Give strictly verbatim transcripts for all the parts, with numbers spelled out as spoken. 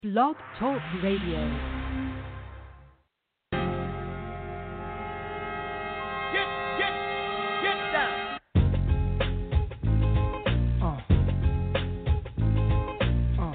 Blog Talk Radio. Get, get, get down. Uh. Uh.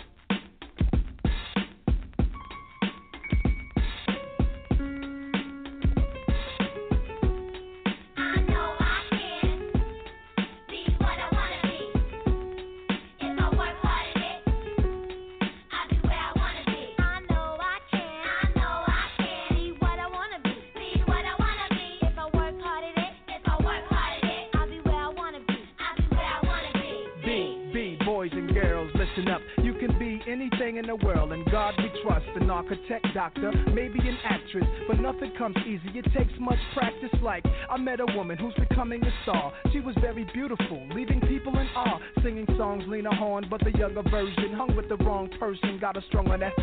Up. You can be anything in the world, and God we trust. An architect, doctor, maybe an actress, but nothing comes easy. It takes much practice. Like I met a woman who's becoming a star. She was very beautiful, leaving people in awe. Singing songs, Lena Horne, but the younger version. Hung with the wrong person, got her strong on that.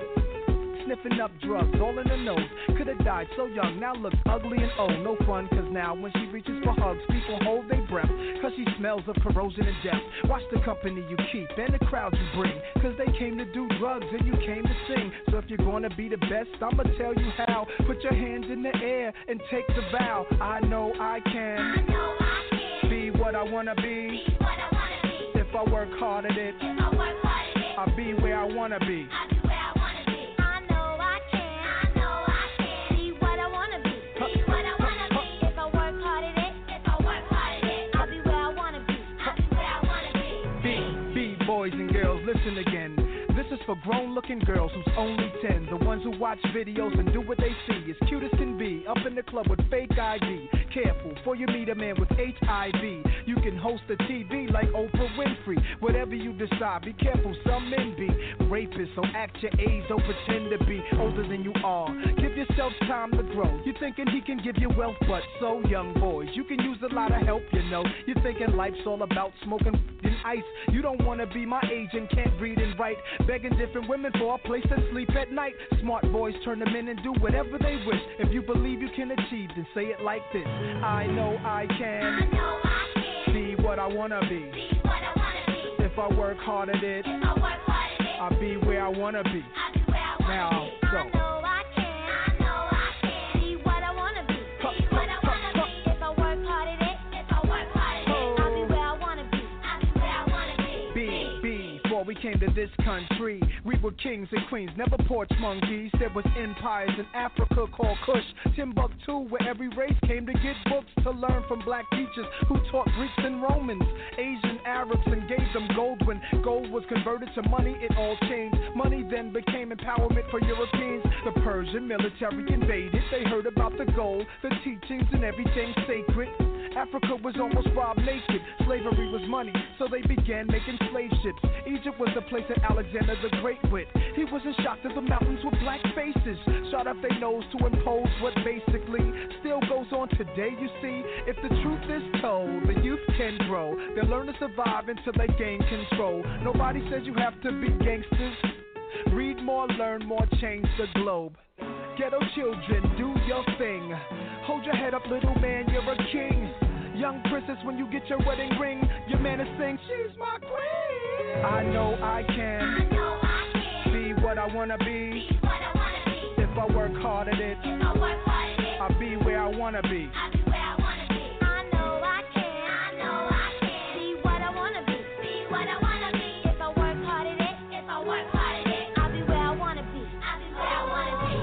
Sniffing up drugs, all in the nose. Could've died so young, now looks ugly and old. No fun, cause now when she reaches for hugs, people hold their breath, cause she smells of corrosion and death. Watch the company you keep and the crowd you bring, cause they came to do drugs and you came to sing. So if you're gonna be the best, I'ma tell you how. Put your hands in the air and take the vow. I know I can, I know I can be what I wanna be, be what I wanna be. If I work hard at it, If I work hard at it, I'll be where I wanna be. I'll be where I wanna be. I know I can, I know I can be what I wanna be, be what I wanna be. If I work hard at it, if I work hard at it, I'll be where I wanna be, I'll be where I wanna be. B, B, boys and girls, listen again. This is for grown-looking girls who's only ten. The ones who watch videos and do what they see. As cute as can be, up in the club with fake I D. Careful, before you meet a man with H I V. You can host a T V like Oprah Winfrey. Whatever you decide, be careful, some men be rapists. So act your age, don't pretend to be older than you are. Give yourself time to grow. You're thinking he can give you wealth, but so young boys, you can use a lot of help, you know. You're thinking life's all about smoking and ice. You don't want to be my age and can't read and write. Begging different women for a place to sleep at night. Smart boys turn them in and do whatever they wish. If you believe you can achieve, then say it like this. I know I can, I know I can be what I wanna be, be what I wanna be. If I work hard at it, If I work hard at it, I'll be where I wanna be. I'll be where I wanna Now, be. go. I know I can, I know I can be what I wanna be, be what I wanna be. If I work hard at it, if I work hard at it, I'll be where I wanna be, I'll be where I wanna be. B, B, before we came to this country, we were kings and queens, never porch monkeys. There was empires in Africa called Kush, Timbuktu, where every race came to get books to learn from black teachers who taught Greeks and Romans, Asian Arabs, and gave them gold. When gold was converted to money, it all changed. Money then became empowerment for Europeans. The Persian military invaded. They heard about the gold, the teachings, and everything sacred. Africa was almost robbed naked. Slavery was money, so they began making slave ships. Egypt was the place that Alexander the Great went. He wasn't shocked that the mountains were black faces, shot up their nose to impose what basically still goes on today. You see, if the truth is told, the youth can grow. They'll learn to survive until they gain control. Nobody says you have to be gangsters. Read more, learn more, change the globe. Ghetto children, do your thing. Hold your head up, little man, you're a king. Young princess, when you get your wedding ring, your man is saying, she's my queen. I know I can, I know I can be what I wanna be, be what I wanna be. If I work hard at it, If I work hard at it, I'll be where I wanna be. I'll be where I wanna be. I know I can, I know I can be what I wanna be, be what I wanna be. If I work hard at it, if I work hard at it, I'll be where I wanna be, I'll be where I wanna be.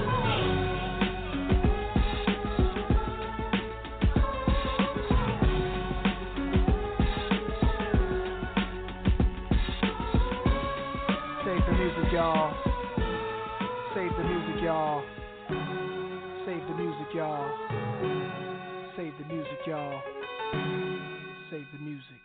Save the music, y'all. Save the music, y'all. Save the music, y'all. Save the music, y'all. Save the music.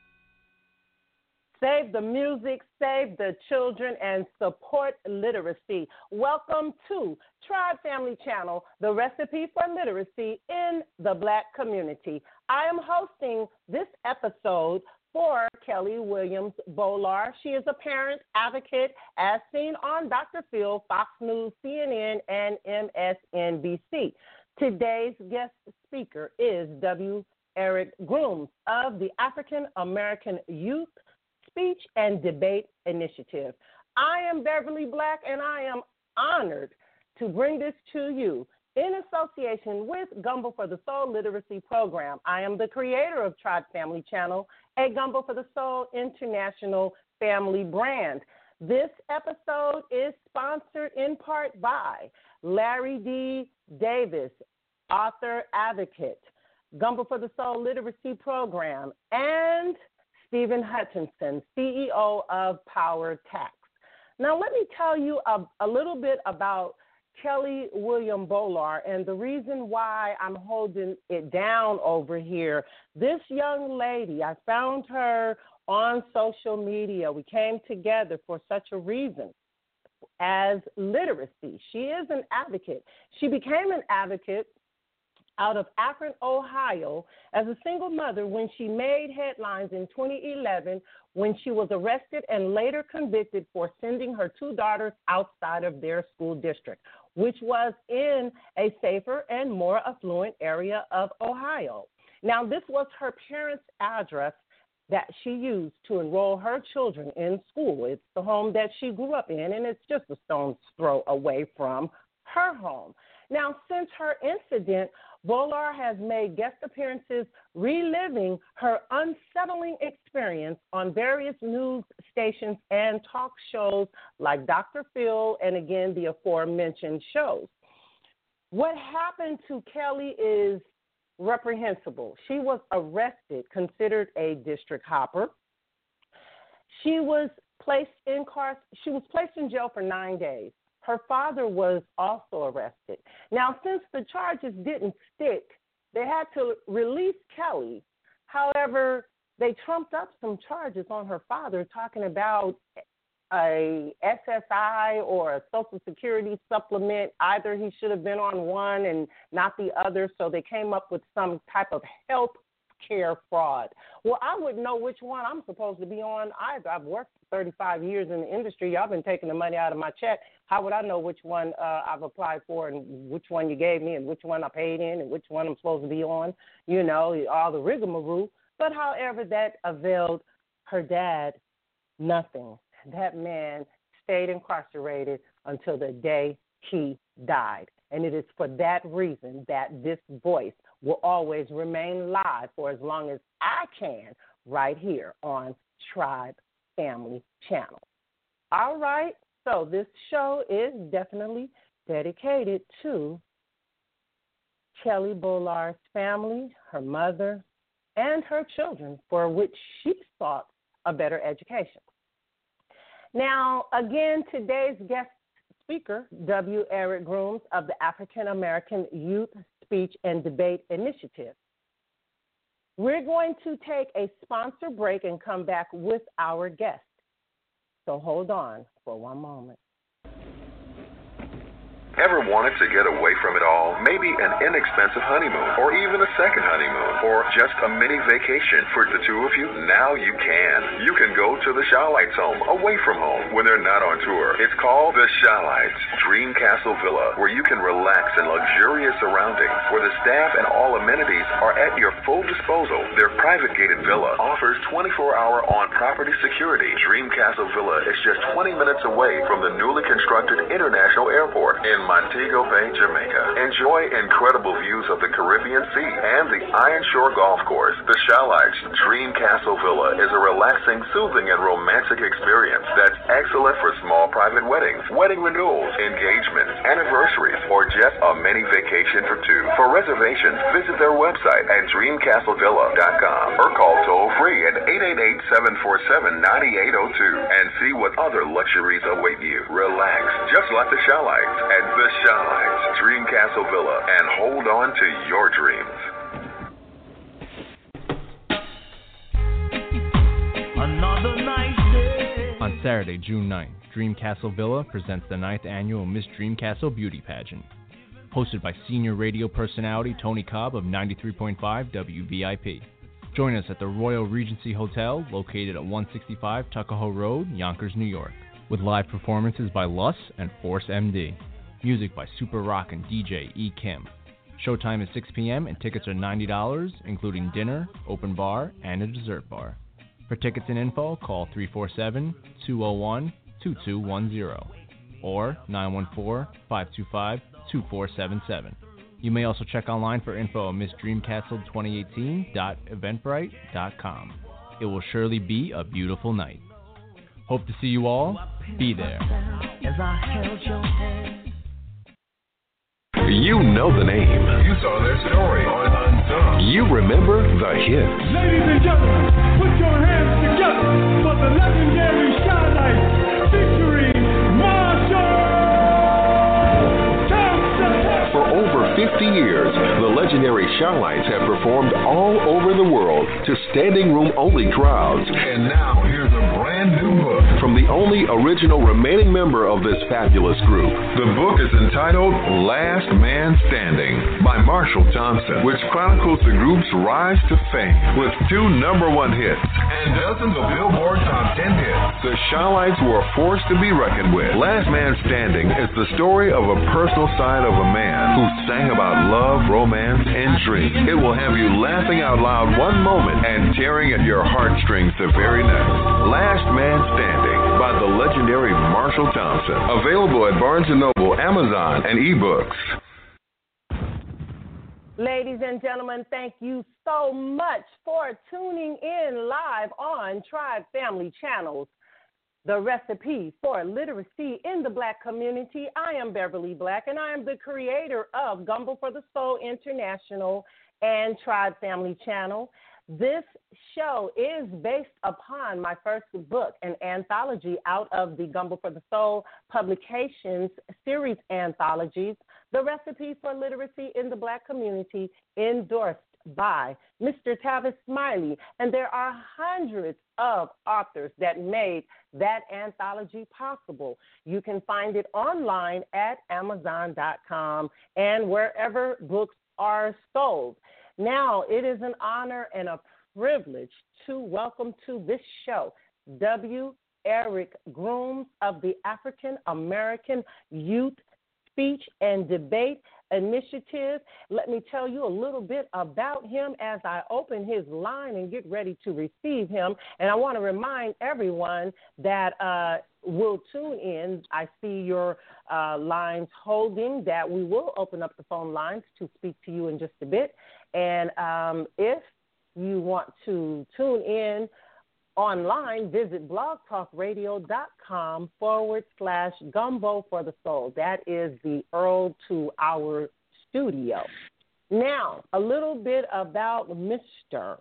Save the music, save the children, and support literacy. Welcome to Tribe Family Channel, the recipe for literacy in the Black community. I am hosting this episode for Kelly Williams Bolar. She is a parent advocate as seen on Doctor Phil, Fox News, C N N, and M S N B C. Today's guest speaker is W. Eric Grooms of the African American Youth Speech and Debate Initiative. I am Beverly Black, and I am honored to bring this to you in association with Gumbo for the Soul Literacy Program. I am the creator of Tribe Family Channel, a Gumbo for the Soul international family brand. This episode is sponsored in part by Larry D. Davis, author advocate, Gumbo for the Soul Literacy Program, and Stephen Hutchinson, C E O of Power Tax. Now, let me tell you a, a little bit about Kelly William Bolar and the reason why I'm holding it down over here. This young lady, I found her on social media. We came together for such a reason as literacy. She is an advocate. She became an advocate out of Akron, Ohio, as a single mother when she made headlines in twenty eleven when she was arrested and later convicted for sending her two daughters outside of their school district, which was in a safer and more affluent area of Ohio. Now, this was her parents' address that she used to enroll her children in school. It's the home that she grew up in, and it's just a stone's throw away from her home. Now, since her incident, Bolar has made guest appearances reliving her unsettling experience on various news stations and talk shows like Doctor Phil and, again, the aforementioned shows. What happened to Kelly is reprehensible. She was arrested, considered a district hopper. She was placed in car- she was placed in jail for nine days. Her father was also arrested. Now, since the charges didn't stick, they had to release Kelly. However, they trumped up some charges on her father, talking about a S S I or a Social Security supplement. Either he should have been on one and not the other, so they came up with some type of health care fraud. Well, I wouldn't know which one I'm supposed to be on either. I've worked thirty-five years in the industry. Y'all been taking the money out of my check. How would I know which one uh, I've applied for and which one you gave me and which one I paid in and which one I'm supposed to be on? You know, all the rigmarole. But however, that availed her dad nothing. That man stayed incarcerated until the day he died. And it is for that reason that this voice will always remain live for as long as I can right here on Tribe Family Channel. All right, so this show is definitely dedicated to Kelly Bolar's family, her mother, and her children, for which she sought a better education. Now, again, today's guest speaker, W. Eric Grooms of the African American Youth Speech and Debate Initiative. We're going to take a sponsor break and come back with our guest. So hold on for one moment. Ever wanted to get away from it all? Maybe an inexpensive honeymoon, or even a second honeymoon, or just a mini vacation for the two of you? Now you can. You can go to the Shawlights home, away from home, when they're not on tour. It's called the Shawlights Dream Castle Villa, where you can relax in luxurious surroundings, where the staff and all amenities are at your full disposal. Their private gated villa offers twenty-four hour on-property security. Dream Castle Villa is just twenty minutes away from the newly constructed International Airport in Montego Bay, Jamaica. Enjoy incredible views of the Caribbean Sea and the Iron Shore Golf Course. The Shawlights Dream Castle Villa is a relaxing, soothing, and romantic experience that's excellent for small private weddings, wedding renewals, engagements, anniversaries, or just a mini vacation for two. For reservations, visit their website at dream castle villa dot com or call toll-free at eight eight eight, seven four seven, nine eight zero two and see what other luxuries await you. Relax, just like the Shawlights at the Shawlights Dream Castle Villa, and hold on to your dreams. Another night day. On Saturday, June ninth, Dream Castle Villa presents the ninth annual Miss Dream Castle Beauty Pageant. Hosted by senior radio personality Tony Cobb of ninety-three point five W V I P. Join us at the Royal Regency Hotel, located at one sixty-five Tuckahoe Road, Yonkers, New York, with live performances by Luss and Force M D. Music by Super Rock and D J E. Kim. Showtime is six p.m. and tickets are ninety dollars, including dinner, open bar, and a dessert bar. For tickets and info, call three four seven, two zero one, two two one zero or nine one four, five two five, two four seven seven. You may also check online for info at miss dream castle twenty eighteen dot eventbrite dot com. It will surely be a beautiful night. Hope to see you all. Be there. As I held your hand. You know the name. You saw their story on Unsung. You remember the hits. Ladies and gentlemen, put your hands together for the legendary Shy-Lites featuring Marshall Thompson. For over fifty years, the legendary Shy-Lites have performed all over the world to standing room only crowds. And now here's a brand new book from the only original remaining member of this fabulous group. The book is entitled Last Man Standing by Marshall Thompson, which chronicles the group's rise to fame with two number one hits and dozens of Billboard top ten hits. The Shy-Lites were a force to be reckoned with. Last Man Standing is the story of a personal side of a man who sang about love, romance, and dreams. It will have you laughing out loud one moment and tearing at your heartstrings the very next. Last Man Standing by the legendary Marshall Thompson. Available at Barnes and Noble, Amazon, and eBooks. Ladies and gentlemen, thank you so much for tuning in live on Tribe Family Channels. The recipe for literacy in the Black community. I am Beverly Black, and I am the creator of Gumbo for the Soul International and Tribe Family Channel. This show is based upon my first book, an anthology out of the Gumbo for the Soul Publications series anthologies, The Recipe for Literacy in the Black Community, endorsed by Mister Tavis Smiley. And there are hundreds of authors that made that anthology possible. You can find it online at amazon dot com and wherever books are sold. Now, it is an honor and a privilege to welcome to this show W. Eric Grooms of the African American Youth Speech and Debate Initiative. Let me tell you a little bit about him as I open his line and get ready to receive him. And I want to remind everyone that uh, will tune in. I see your uh, lines holding, that we will open up the phone lines to speak to you in just a bit. And um, if you want to tune in online, visit blogtalkradio.com forward slash gumbo for the soul. That is the Earl to our studio. Now, a little bit about Mister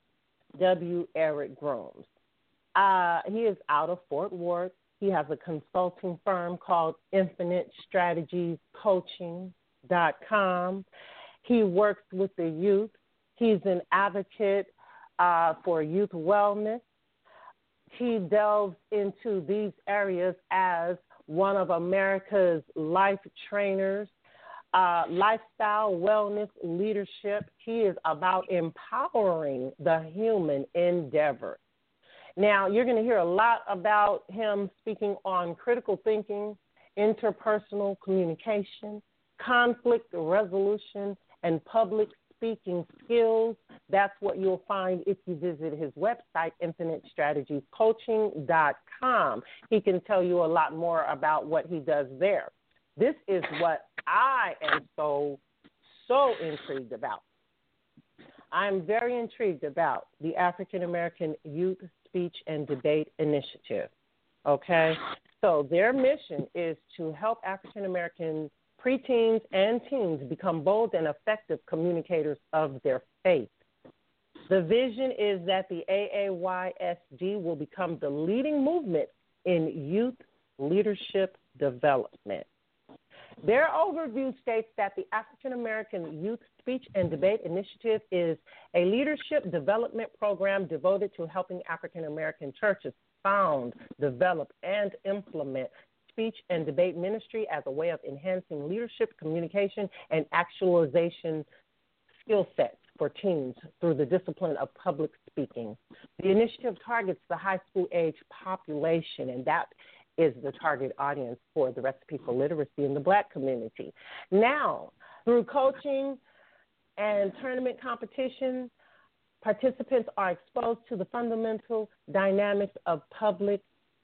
W. Eric Grooms. Uh, he is out of Fort Worth. He has a consulting firm called Infinite Strategies Coaching dot com. He works with the youth. He's an advocate uh, for youth wellness. He delves into these areas as one of America's life trainers, uh, lifestyle, wellness, leadership. He is about empowering the human endeavor. Now, you're going to hear a lot about him speaking on critical thinking, interpersonal communication, conflict resolution, and public speaking skills. That's what you'll find if you visit his website, Infinite Strategies Coaching dot com. He can tell you a lot more about what he does there. This is what I am so, so intrigued about. I'm very intrigued about the African American Youth Speech and Debate Initiative, okay? So their mission is to help African American preteens and teens become bold and effective communicators of their faith. The vision is that the A A Y S D will become the leading movement in youth leadership development. Their overview states that the African American Youth Speech and Debate Initiative is a leadership development program devoted to helping African American churches found, develop, and implement speech and debate ministry as a way of enhancing leadership, communication, and actualization skill sets for teens through the discipline of public speaking. The initiative targets the high school age population, and that is the target audience for the Recipe for Literacy in the Black community. Now, through coaching and tournament competition, participants are exposed to the fundamental dynamics of public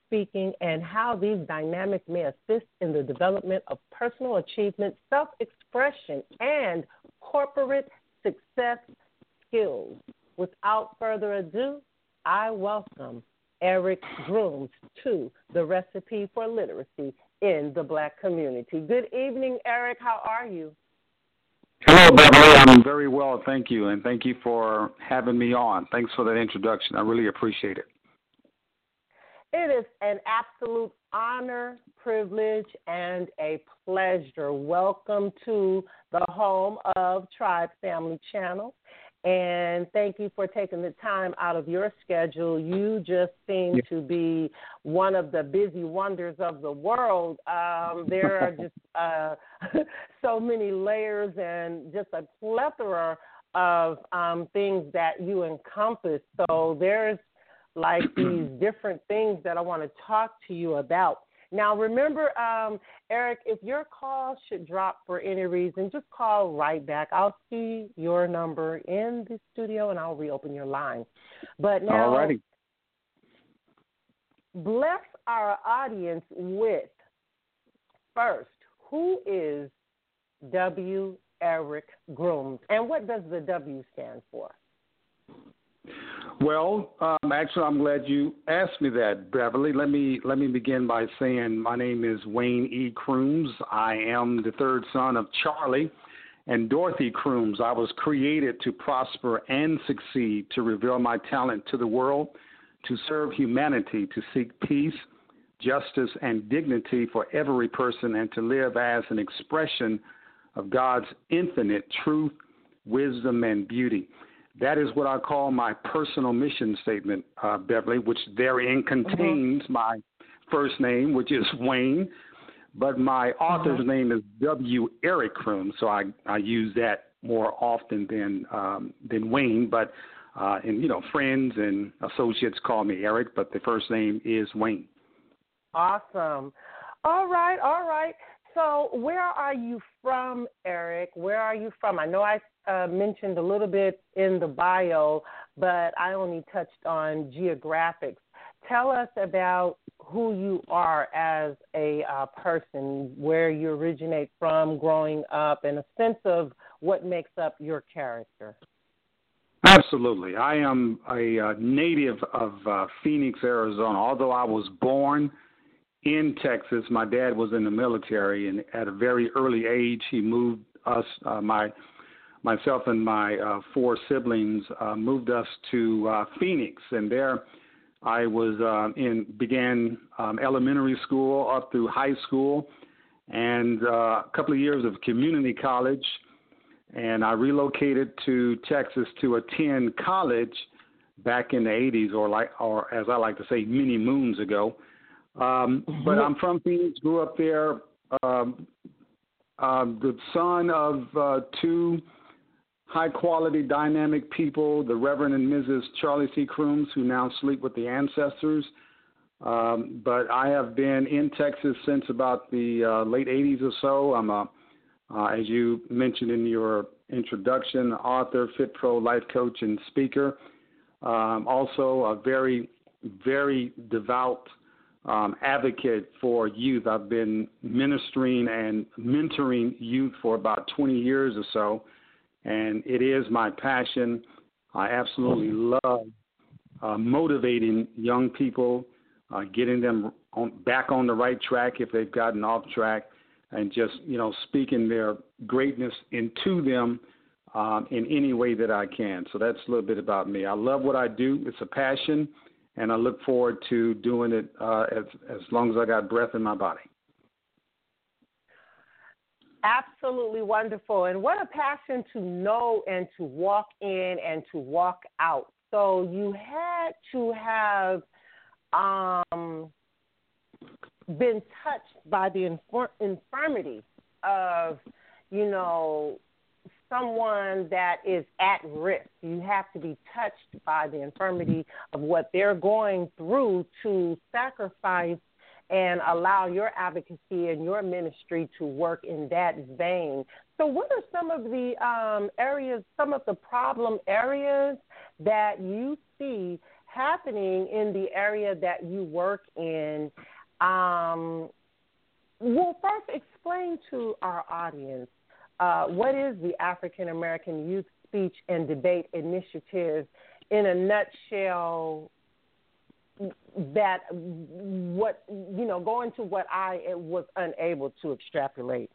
speaking, and how these dynamics may assist in the development of personal achievement, self-expression, and corporate success skills. Without further ado, I welcome Eric Grooms to the Recipe for Literacy in the Black Community. Good evening, Eric. How are you? Hello, Beverly. I'm very well, thank you, and thank you for having me on. Thanks for that introduction. I really appreciate it. It is an absolute honor, privilege, and a pleasure. Welcome to the home of Tribe Family Channel, and thank you for taking the time out of your schedule. You just seem to be one of the busy wonders of the world. Um, there are just uh, so many layers and just a plethora of um, things that you encompass. So there's like these different things that I want to talk to you about. Now, remember, um, Eric, if your call should drop for any reason, just call right back. I'll see your number in the studio, and I'll reopen your line. But now, Alrighty. Bless our audience with, first, who is W. Eric Grooms, and what does the W stand for? Well, um, actually, I'm glad you asked me that, Beverly. Let me let me begin by saying my name is Wayne E. Grooms. I am the third son of Charlie and Dorothy Grooms. I was created to prosper and succeed, to reveal my talent to the world, to serve humanity, to seek peace, justice, and dignity for every person, and to live as an expression of God's infinite truth, wisdom, and beauty. That is what I call my personal mission statement, uh, Beverly, which therein contains mm-hmm. my first name, which is Wayne, but my author's mm-hmm. name is W. Eric Grooms, so I, I use that more often than um, than Wayne, but uh, and you know friends and associates call me Eric, but the first name is Wayne. Awesome. All right, all right. So where are you from, Eric? Where are you from? I know I uh, mentioned a little bit in the bio, but I only touched on geographics. Tell us about who you are as a uh, person, where you originate from, growing up, and a sense of what makes up your character. Absolutely. I am a uh, native of uh, Phoenix, Arizona. Although I was born in Texas, my dad was in the military, and at a very early age, he moved us, uh, my myself and my uh, four siblings, uh, moved us to uh, Phoenix, and there I was uh, in began um, elementary school up through high school, and uh, a couple of years of community college, and I relocated to Texas to attend college back in the eighties, or like, or as I like to say, many moons ago. Um, but I'm from Phoenix, grew up there, um, uh, the son of uh, two high-quality, dynamic people, the Reverend and Missus Charlie C. Grooms, who now sleep with the ancestors. Um, but I have been in Texas since about the uh, late eighties or so. I'm a, uh, as you mentioned in your introduction, author, Fit Pro life coach, and speaker. Um, also a very, very devout Um, advocate for youth. I've been ministering and mentoring youth for about twenty years or so, and it is my passion. I absolutely love uh, motivating young people, uh, getting them on, back on the right track if they've gotten off track, and just, you know, speaking their greatness into them um, in any way that I can. So that's a little bit about me. I love what I do. It's a passion, and I look forward to doing it uh, as, as long as I got breath in my body. Absolutely wonderful. And what a passion to know and to walk in and to walk out. So you had to have um, been touched by the infor- infirmity of, you know, someone that is at risk. You have to be touched by the infirmity of what they're going through to sacrifice and allow your advocacy and your ministry to work in that vein. So what are some of the um, areas, some of the problem areas that you see happening in the area that you work in. Um, well, first explain to our audience uh, what is the African American Youth Speech and Debate Initiative in a nutshell. That what you know, going to what I was unable to extrapolate.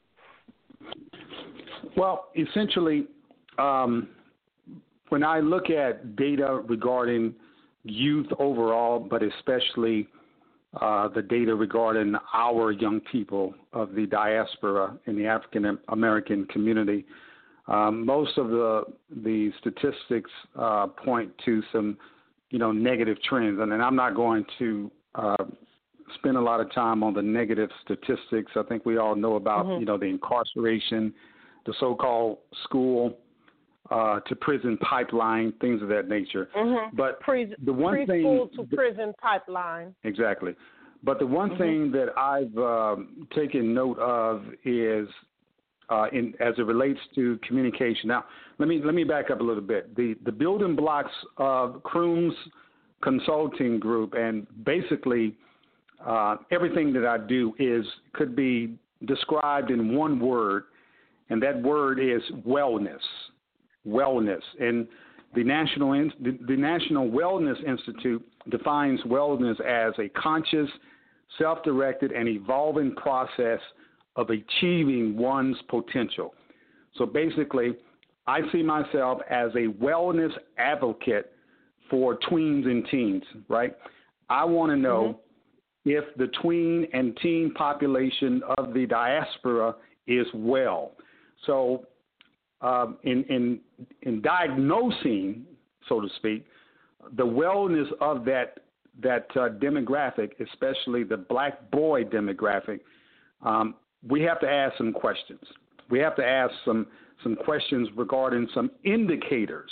Well, essentially, um, when I look at data regarding youth overall, but especially uh, the data regarding our young people of the diaspora in the African American community, um, most of the the statistics uh, point to some, you know, negative trends. And, and I'm not going to uh, spend a lot of time on the negative statistics. I think we all know about, mm-hmm. you know, the incarceration, the so-called school uh, to prison pipeline, things of that nature. Mm-hmm. But Pre- the one thing, preschool to prison pipeline. Exactly. But the one mm-hmm. thing that I've um, taken note of is Uh, in, as it relates to communication. Now, let me let me back up a little bit. The the building blocks of Crooms Consulting Group, and basically uh, everything that I do is could be described in one word, and that word is wellness. Wellness, and the National the, the National Wellness Institute defines wellness as a conscious, self-directed, and evolving process of achieving one's potential. So basically, I see myself as a wellness advocate for tweens and teens, right? I want to know mm-hmm. if the tween and teen population of the diaspora is well. So um, in, in, in diagnosing, so to speak, the wellness of that, that uh, demographic, especially the black boy demographic, um, we have to ask some questions. We have to ask some some questions regarding some indicators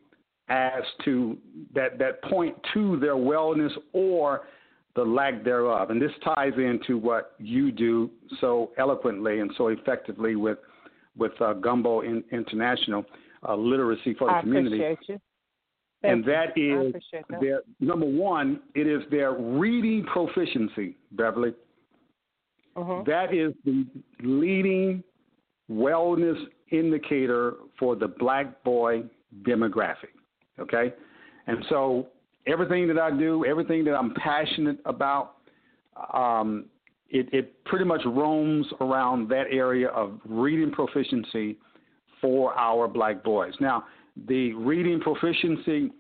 as to that, that point to their wellness or the lack thereof. And this ties into what you do so eloquently and so effectively with with uh, Gumbo in, International uh, Literacy for the I Community. Appreciate you. Thank and that you. is that. their number one. It is their reading proficiency, Beverly. Uh-huh. That is the leading wellness indicator for the black boy demographic, okay? And so everything that I do, everything that I'm passionate about, um, it, it pretty much roams around that area of reading proficiency for our black boys. Now, the reading proficiency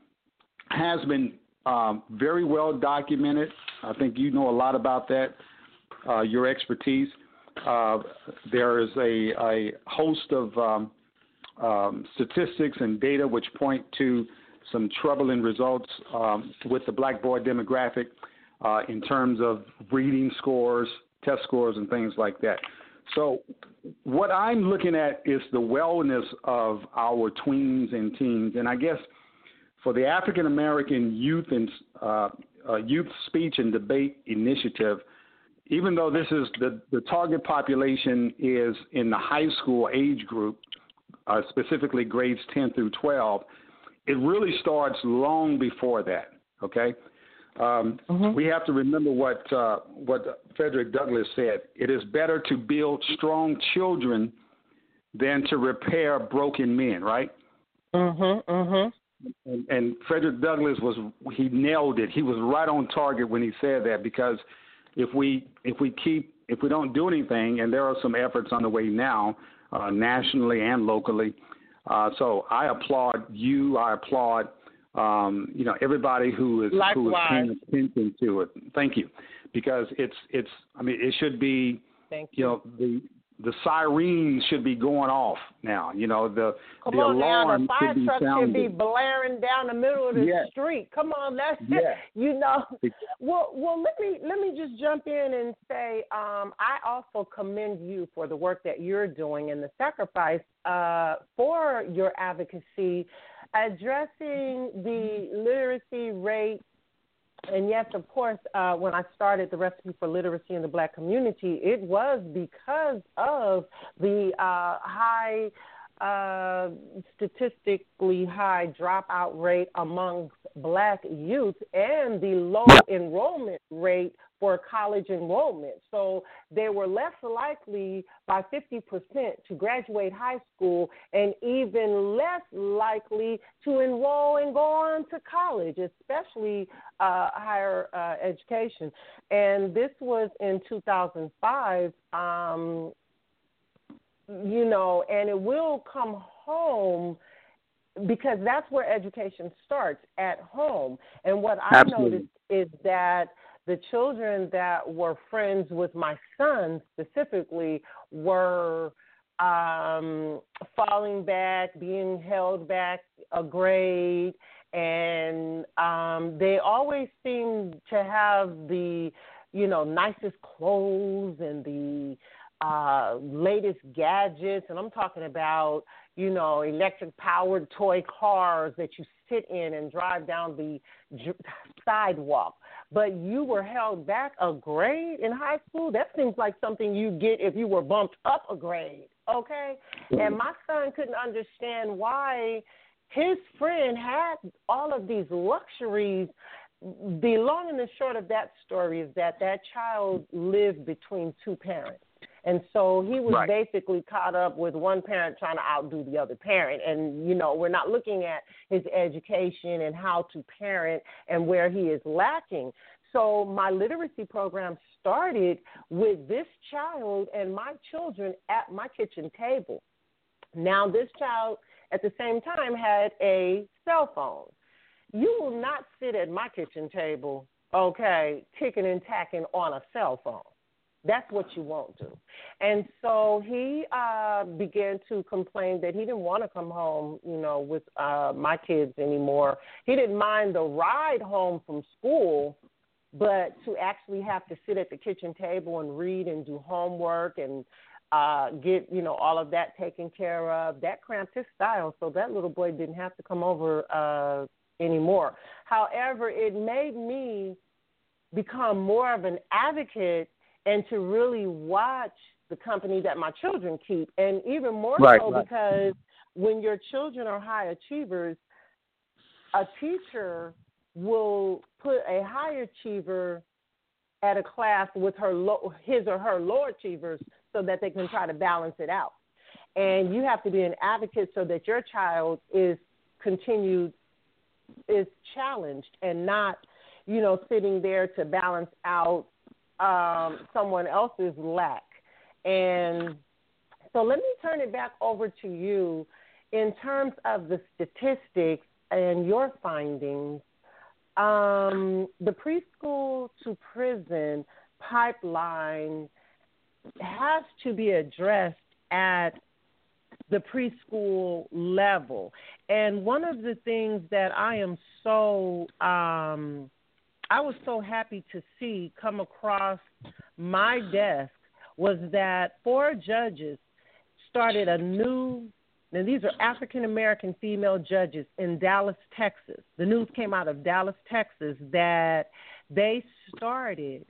has been um, very well documented. I think you know a lot about that. Uh, your expertise. Uh, there is a, a host of um, um, statistics and data which point to some troubling results um, with the black boy demographic uh, in terms of reading scores, test scores, and things like that. So what I'm looking at is the wellness of our tweens and teens. And I guess for the African American Youth and uh, uh, Youth Speech and Debate Initiative, even though this is the, the target population is in the high school age group, uh, specifically grades ten through twelve, it really starts long before that, okay? Um, mm-hmm. We have to remember what uh, what Frederick Douglass said. It is better to build strong children than to repair broken men, right? Mm-hmm, mm-hmm. And, and Frederick Douglass was, he nailed it. He was right on target when he said that, because If we if we keep if we don't do anything, and there are some efforts underway now, uh, nationally and locally. Uh, so I applaud you. I applaud um, you know everybody who is Likewise. who is paying attention to it. Thank you, because it's it's I mean it should be Thank you. you know the the sirens should be going off now. You know the Come the on alarm now, the fire should be truck sounding. should be blaring down the middle of the yes. street. Come on, that's yes. you know. Well, well, let me let me just jump in and say um, I also commend you for the work that you're doing and the sacrifice uh, for your advocacy, addressing the literacy rate. And yes, of course, uh, when I started the Recipe for Literacy in the Black community, it was because of the uh, high, uh, statistically high dropout rate amongst black youth and the low enrollment rate for college enrollment. So they were less likely by fifty percent to graduate high school and even less likely to enroll and go on to college, especially uh, higher uh, education. And this was in two thousand five, um, you know, and it will come home because that's where education starts, at home. And what I Absolutely. noticed is that the children that were friends with my son specifically were um, falling back, being held back a grade, and um, they always seemed to have the, you know, nicest clothes and the uh, latest gadgets. And I'm talking about, you know, electric-powered toy cars that you sit in and drive down the j- sidewalk. But you were held back a grade in high school? That seems like something you get if you were bumped up a grade, okay? And my son couldn't understand why his friend had all of these luxuries. The long and the short of that story is that that child lived between two parents. And so he was Right. basically caught up with one parent trying to outdo the other parent. And, you know, we're not looking at his education and how to parent and where he is lacking. So my literacy program started with this child and my children at my kitchen table. Now, this child at the same time had a cell phone. You will not sit at my kitchen table, okay, ticking and tacking on a cell phone. That's what you won't do. And so he uh, began to complain that he didn't want to come home, you know, with uh, my kids anymore. He didn't mind the ride home from school, but to actually have to sit at the kitchen table and read and do homework and uh, get, you know, all of that taken care of, that cramped his style. So that little boy didn't have to come over uh, anymore. However, it made me become more of an advocate and to really watch the company that my children keep. And even more right, so right. because when your children are high achievers, a teacher will put a high achiever at a class with her low, his or her low achievers so that they can try to balance it out. And you have to be an advocate so that your child is continued, is challenged and not, you know, sitting there to balance out Um, someone else's lack. And so let me turn it back over to you in terms of the statistics and your findings. Um, the preschool to prison pipeline has to be addressed at the preschool level. And one of the things that I am so um, I was so happy to see come across my desk was that four judges started a new, and these are African-American female judges in Dallas, Texas. The news came out of Dallas, Texas, that they started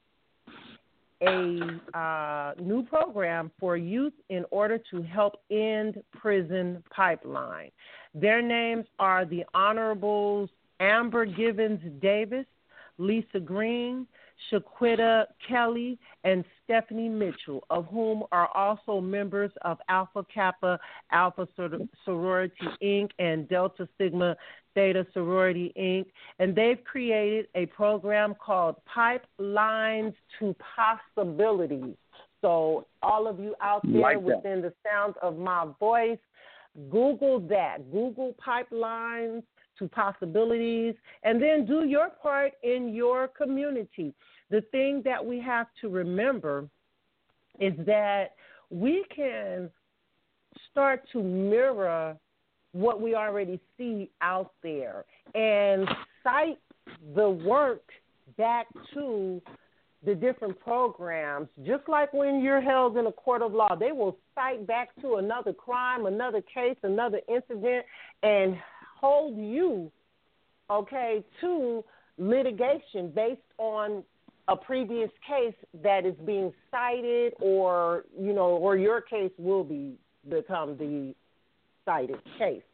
a uh, new program for youth in order to help end prison pipeline. Their names are the Honorables Amber Givens Davis, Lisa Green, Shaquita Kelly, and Stephanie Mitchell, of whom are also members of Alpha Kappa Alpha Sorority, Incorporated and Delta Sigma Theta Sorority, Incorporated. And they've created a program called Pipelines to Possibilities. So all of you out there like within the sound of my voice, Google that. Google Pipelines to Possibilities, and then do your part in your community. The thing that we have to remember is that we can start to mirror what we already see out there and cite the work back to the different programs. Just like when you're held in a court of law, they will cite back to another crime, another case, another incident, and hold you, okay, to litigation based on a previous case that is being cited, or, you know, or your case will be become the cited case.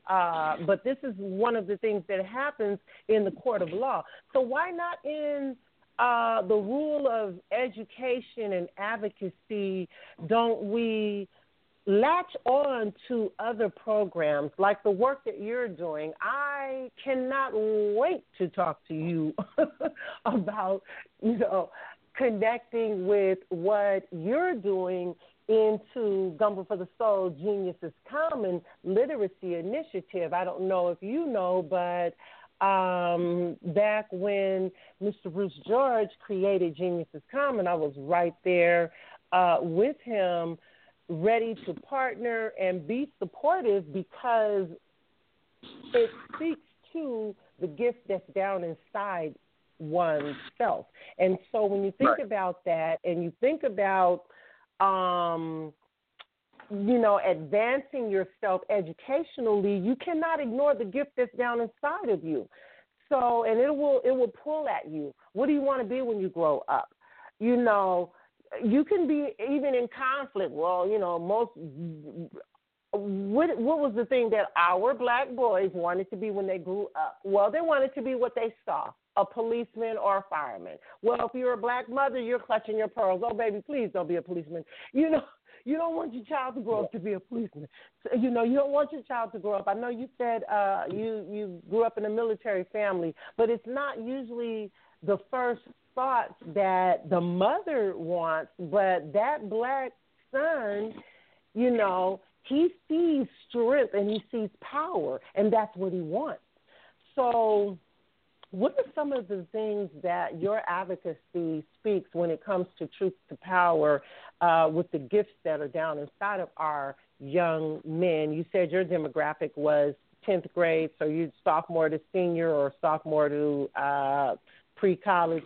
Uh, but this is one of the things that happens in the court of law. So why not in uh, the rule of education and advocacy don't we latch on to other programs like the work that you're doing? I cannot wait to talk to you about, you know, connecting with what you're doing into Gumbo for the Soul, Geniuses Common Literacy Initiative. I don't know if you know, but um, back when Mister Bruce George created Geniuses Common, I was right there uh, with him, ready to partner and be supportive because it speaks to the gift that's down inside oneself. And so when you think right. about that and you think about, um, you know, advancing yourself educationally, you cannot ignore the gift that's down inside of you. So, and it will, it will pull at you. What do you want to be when you grow up? You know, you can be even in conflict. Well, you know, most, what, what was the thing that our black boys wanted to be when they grew up? Well, they wanted to be what they saw, a policeman or a fireman. Well, if you're a black mother, you're clutching your pearls. Oh, baby, please don't be a policeman. You know, you don't want your child to grow up to be a policeman. So, you know, you don't want your child to grow up. I know you said uh, you, you grew up in a military family, but it's not usually the first thoughts that the mother wants, but that black son, you know, he sees strength and he sees power, and that's what he wants. So what are some of the things that your advocacy speaks when it comes to truth to power uh, with the gifts that are down inside of our young men? You said your demographic was tenth grade, so you sophomore to senior or sophomore to uh, pre-college.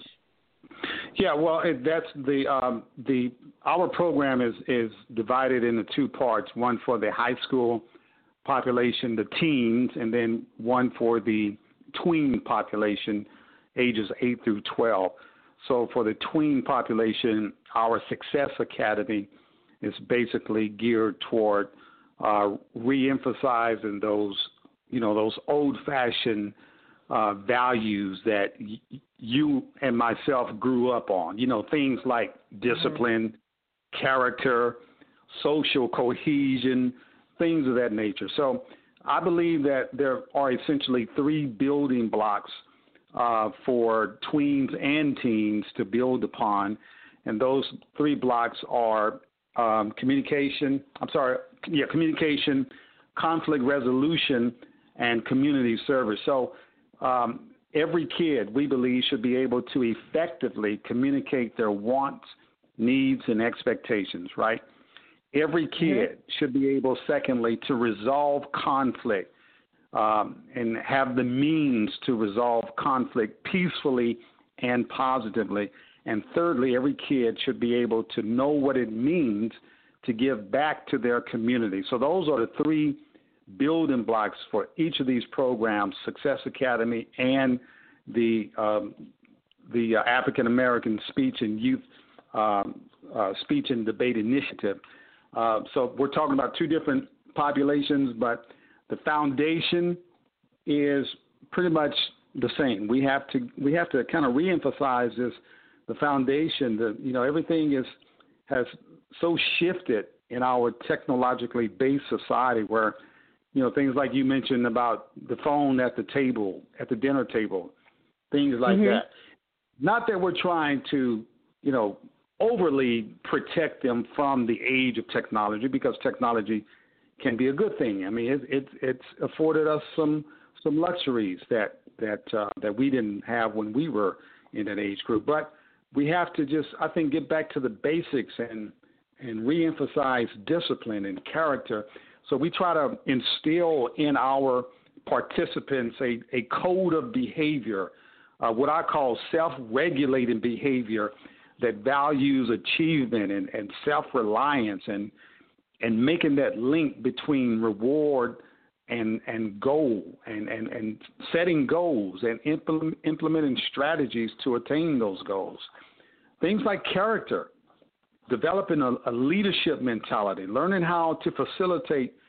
Yeah, well, it, that's the um, the our program is is divided into two parts. One for the high school population, the teens, and then one for the tween population, ages eight through twelve. So for the tween population, our Success Academy is basically geared toward uh, re-emphasizing those, you know, those old-fashioned uh, values that y- you and myself grew up on. You know, things like discipline, mm-hmm. character, social cohesion, things of that nature. So I believe that there are essentially three building blocks uh, for tweens and teens to build upon, and those three blocks are um, communication, I'm sorry, yeah, communication, conflict resolution, and community service. So um, every kid, we believe, should be able to effectively communicate their wants, needs, and expectations, right? Every kid mm-hmm. should be able, secondly, to resolve conflict um, and have the means to resolve conflict peacefully and positively. And thirdly, every kid should be able to know what it means to give back to their community. So those are the three building blocks for each of these programs, Success Academy and the um, the uh, African American Speech and Youth um, uh, Speech and Debate Initiative. Uh, so we're talking about two different populations, but the foundation is pretty much the same. We have to we have to kind of reemphasize this. The foundation, the you know everything is has so shifted in our technologically based society where you know things like you mentioned about the phone at the table, at the dinner table, things like mm-hmm. that. Not that we're trying to you know. overly protect them from the age of technology, because technology can be a good thing. I mean, it, it, it's afforded us some some luxuries that that uh, that we didn't have when we were in that age group. But we have to just, I think, get back to the basics and and reemphasize discipline and character. So we try to instill in our participants a, a code of behavior, uh, what I call self-regulating behavior, that values achievement and, and self-reliance and and making that link between reward and and goal and, and, and setting goals and implement, implementing strategies to attain those goals. Things like character, developing a, a leadership mentality, learning how to facilitate,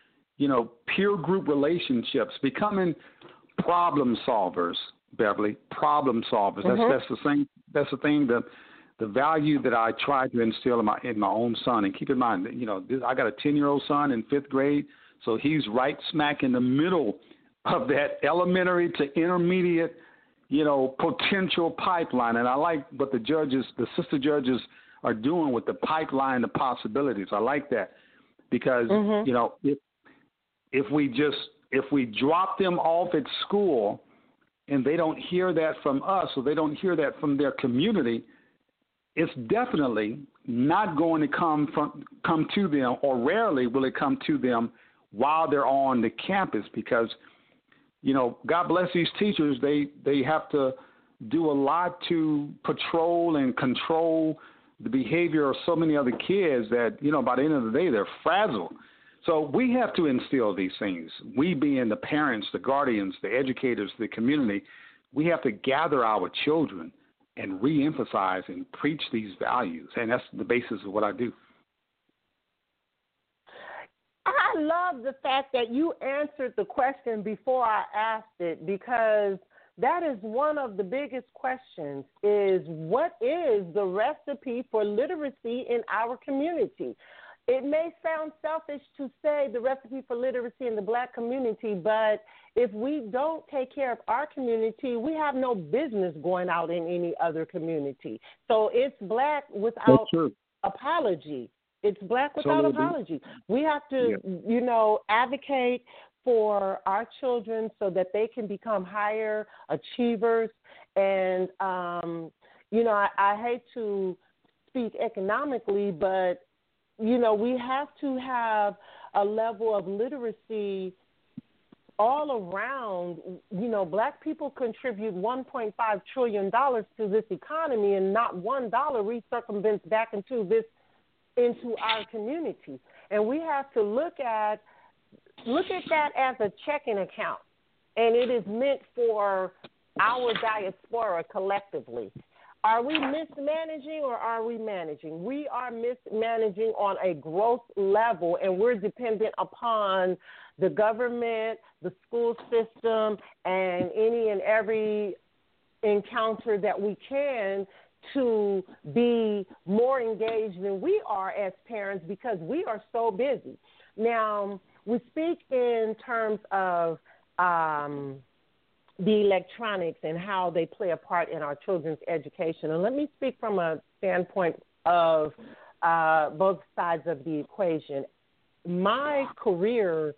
you know, peer group relationships, becoming problem solvers, Beverly, problem solvers. Mm-hmm. That's that's the thing. That's the thing. The the value that I try to instill in my in my own son. And keep in mind, you know, this, I got a ten year old son in fifth grade, so he's right smack in the middle of that elementary to intermediate, you know, potential pipeline. And I like what the judges, the sister judges, are doing with the pipeline, the possibilities. I like that because mm-hmm. you know, if if we just if we drop them off at school and they don't hear that from us, or they don't hear that from their community, it's definitely not going to come from come to them, or rarely will it come to them while they're on the campus, because, you know, God bless these teachers. They they have to do a lot to patrol and control the behavior of so many other kids that, you know, by the end of the day, they're fragile. So we have to instill these things. We being the parents, the guardians, the educators, the community, we have to gather our children and reemphasize and preach these values. And that's the basis of what I do. I love the fact that you answered the question before I asked it, because that is one of the biggest questions, is what is the recipe for literacy in our community? It may sound selfish to say the recipe for literacy in the black community, but if we don't take care of our community, we have no business going out in any other community. So it's black without apology. It's black without Absolutely. apology. We have to, yeah. you know, advocate for our children so that they can become higher achievers. And, um, you know, I, I hate to speak economically, but, you know, we have to have a level of literacy all around. You know, black people contribute one point five trillion dollars to this economy, and not one dollar recircumvents back into this into our community. And we have to look at look at that as a checking account, and it is meant for our diaspora collectively. Are we mismanaging or are we managing? We are mismanaging on a gross level, and we're dependent upon the government, the school system, and any and every encounter that we can to be more engaged than we are as parents, because we are so busy. Now, we speak in terms of um, the electronics and how they play a part in our children's education. And let me speak from a standpoint of uh, both sides of the equation. My career,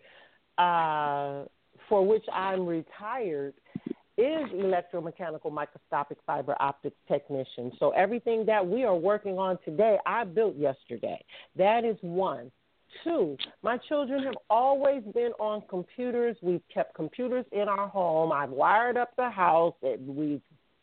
uh, for which I'm retired, is electromechanical microscopic fiber optics technician. So everything that we are working on today, I built yesterday. That is one. Two, my children have always been on computers. We've kept computers in our home. I've wired up the house. We've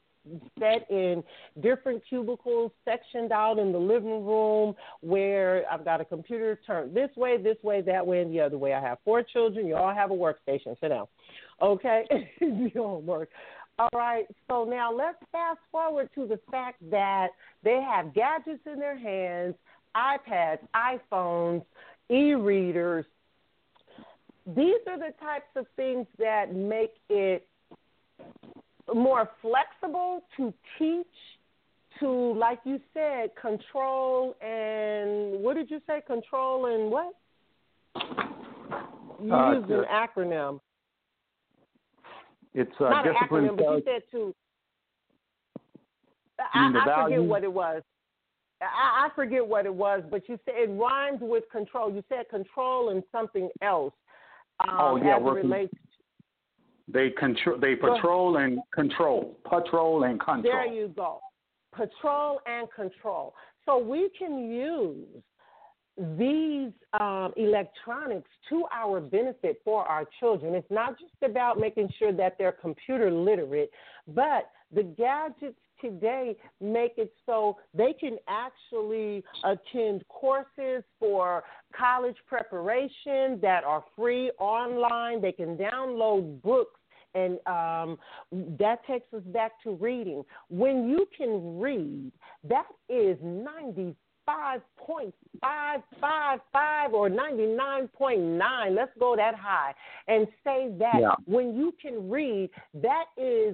set in different cubicles, sectioned out in the living room, where I've got a computer turned this way, this way, that way, and the other way. I have four children. You all have a workstation. Sit down. Okay? You don't work. All right, so now let's fast forward to the fact that they have gadgets in their hands, iPads, iPhones, e-readers. These are the types of things that make it more flexible to teach, to, like you said, control and, what did you say, control and what? You uh, used an acronym. It's uh, Not an discipline. acronym, but you said to, I, I forget what it was. I, I forget what it was, but you said it rhymes with control. You said control and something else. Um, oh, yeah. As it relates. They control. They patrol and control. Patrol and control. There you go. Patrol and control. So we can use these um, electronics to our benefit for our children. It's not just about making sure that they're computer literate, but the gadgets today make it so they can actually attend courses for college preparation that are free online. They can download books, and um, that takes us back to reading. When you can read, that is ninety ninety-five point five five five or ninety-nine point nine, let's go that high, and say that yeah. when you can read, that is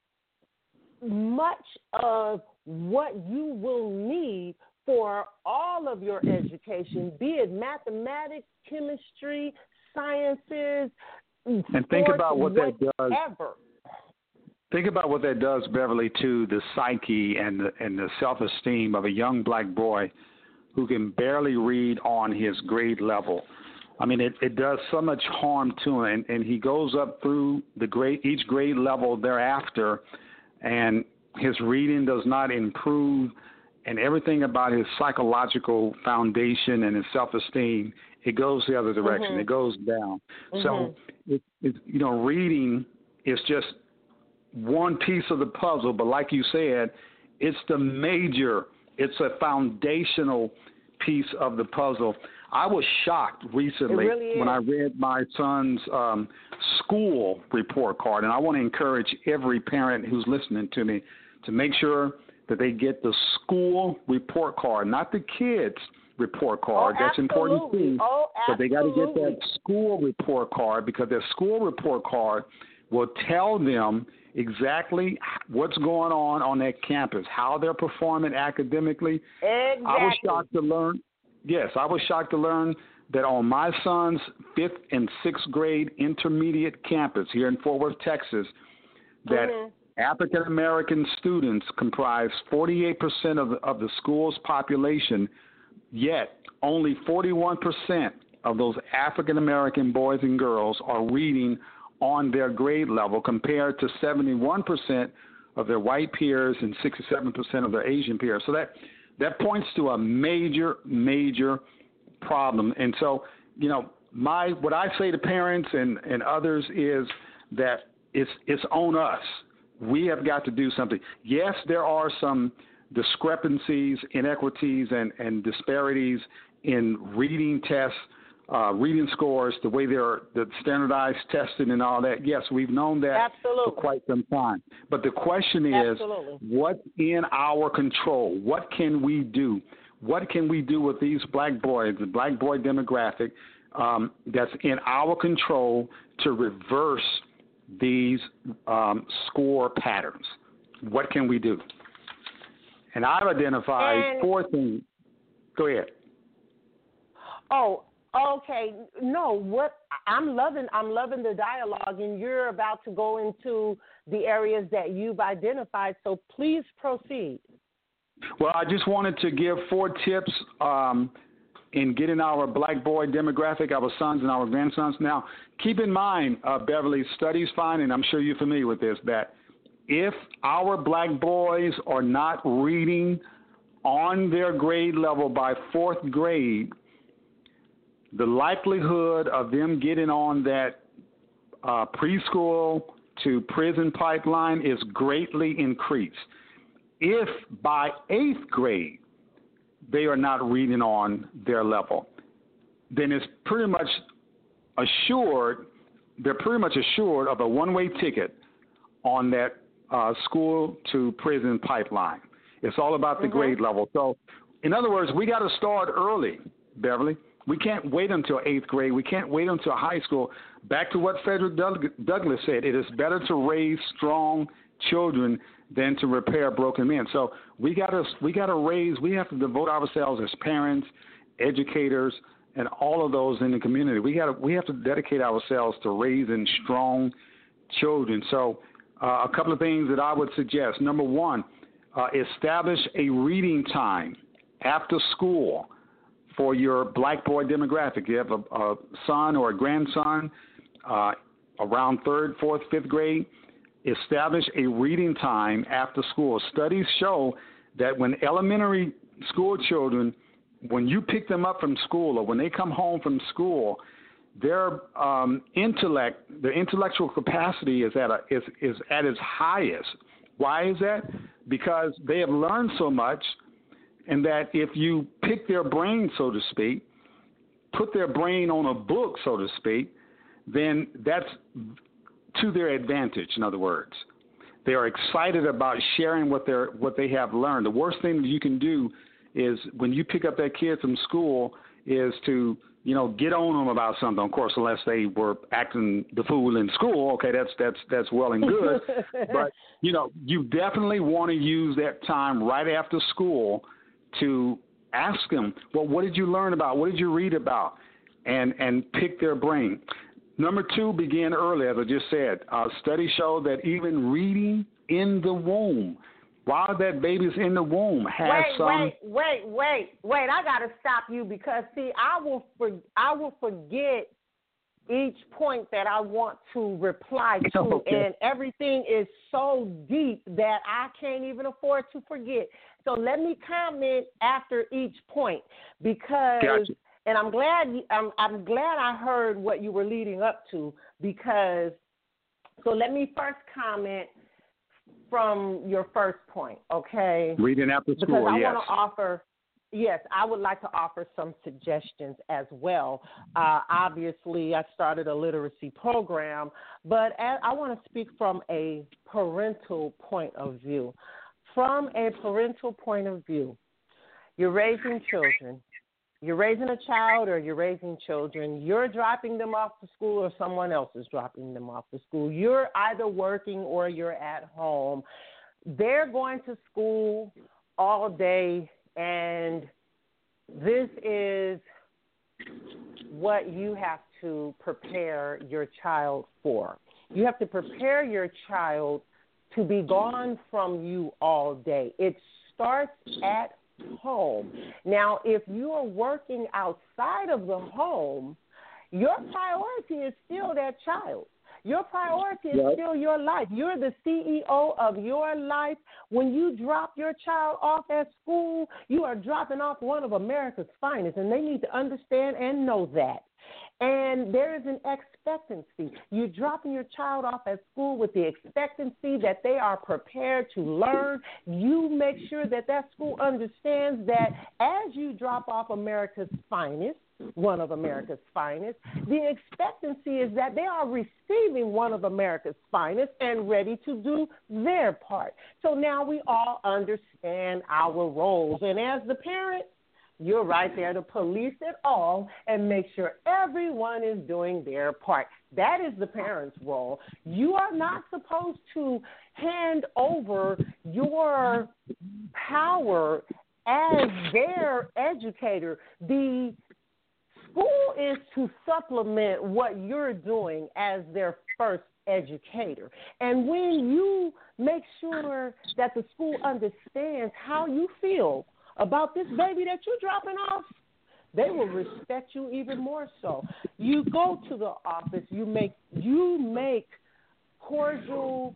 much of what you will need for all of your education, be it mathematics, chemistry, sciences, and sports, think about what that does. Whatever. Think about what that does, Beverly, to the psyche and the, and the self-esteem of a young black boy who can barely read on his grade level. I mean, it, it does so much harm to him, and, and he goes up through the grade, each grade level thereafter, and his reading does not improve, and everything about his psychological foundation and his self-esteem, it goes the other direction. Mm-hmm. It goes down. Mm-hmm. So, it, it, you know, reading is just one piece of the puzzle, but like you said, it's the major, it's a foundational piece of the puzzle. I was shocked recently really when I read my son's um, school report card, and I want to encourage every parent who's listening to me to make sure that they get the school report card, not the kids' report card. Oh, That's important too. Oh, but they got to get that school report card, because their school report card will tell them exactly what's going on on that campus, how they're performing academically. Exactly. I was shocked to learn, yes, I was shocked to learn that on my son's fifth and sixth grade intermediate campus here in Fort Worth, Texas, that mm-hmm. African American students comprise forty-eight percent of the, of the school's population, yet only forty-one percent of those African American boys and girls are reading on their grade level, compared to seventy-one percent of their white peers and sixty-seven percent of their Asian peers. So that that points to a major, major problem. And so, you know, my what I say to parents and, and others is that it's it's on us. We have got to do something. Yes, there are some discrepancies, inequities, and, and disparities in reading tests, uh, reading scores, the way they're the standardized testing and all that. Yes, we've known that Absolutely. for quite some time. But the question is, Absolutely. what's in our control? What can we do? What can we do with these black boys, the black boy demographic, um, that's in our control to reverse these um, score patterns? What can we do? And I've identified and, four things. Go ahead. Oh, okay. No, what I'm loving, I'm loving the dialogue, and you're about to go into the areas that you've identified. So please proceed. Well, I just wanted to give four tips um, in getting our black boy demographic, our sons and our grandsons. Now, keep in mind, uh, Beverly, studies find, and I'm sure you're familiar with this, that if our black boys are not reading on their grade level by fourth grade, the likelihood of them getting on that uh, preschool to prison pipeline is greatly increased. If by eighth grade they are not reading on their level, then it's pretty much assured, they're pretty much assured of a one-way ticket on that uh, school to prison pipeline. It's all about the mm-hmm. grade level. So, in other words, we got to start early, Beverly. We can't wait until eighth grade. We can't wait until high school. Back to what Frederick Douglass said, it is better to raise strong children than to repair broken men. So we got to we got to raise. We have to devote ourselves as parents, educators, and all of those in the community. We got to we have to dedicate ourselves to raising strong children. So uh, a couple of things that I would suggest. Number one, uh, establish a reading time after school for your black boy demographic. You have a, a son or a grandson uh, around third, fourth, fifth grade. Establish a reading time after school. Studies show that when elementary school children, when you pick them up from school or when they come home from school, their um, intellect, their intellectual capacity is at a, is, is at its highest. Why is that? Because they have learned so much, and that if you pick their brain, so to speak, put their brain on a book, so to speak, then that's to their advantage. In other words, they are excited about sharing what they're what they have learned. The worst thing that you can do is when you pick up that kid from school is to, you know, get on them about something. Of course, unless they were acting the fool in school, okay, that's that's that's well and good. But, you know, you definitely want to use that time right after school to ask them, well, what did you learn about? What did you read about? And and pick their brain. Number two, begin early, as I just said. Uh, studies show that even reading in the womb, while that baby's in the womb, has wait, some. Wait, wait, wait, wait! I gotta stop you because see, I will for, I will forget each point that I want to reply to, okay. and everything is so deep that I can't even afford to forget. So let me comment after each point because. Gotcha. And I'm glad I'm, I'm glad I heard what you were leading up to because, so let me first comment from your first point, okay? Reading after school, because I yes. want to offer, yes, I would like to offer some suggestions as well. Uh, obviously, I started a literacy program, but as, I want to speak from a parental point of view. From a parental point of view, you're raising children. You're raising a child or you're raising children. You're dropping them off to school or someone else is dropping them off to school. You're either working or you're at home. They're going to school all day, and this is what you have to prepare your child for. You have to prepare your child to be gone from you all day. It starts at home. Now, if you are working outside of the home, your priority is still that child. Your priority is yep. still your life. You're the C E O of your life. When you drop your child off at school, you are dropping off one of America's finest, and they need to understand and know that. And there is an expectancy. You're dropping your child off at school with the expectancy that they are prepared to learn. You make sure that that school understands that as you drop off America's finest, one of America's finest, the expectancy is that they are receiving one of America's finest and ready to do their part. So now we all understand our roles. And as the parent, you're right there to police it all and make sure everyone is doing their part. That is the parent's role. You are not supposed to hand over your power as their educator. The school is to supplement what you're doing as their first educator. And when you make sure that the school understands how you feel about this baby that you're dropping off, they will respect you even more so. You go to the office, you make you make cordial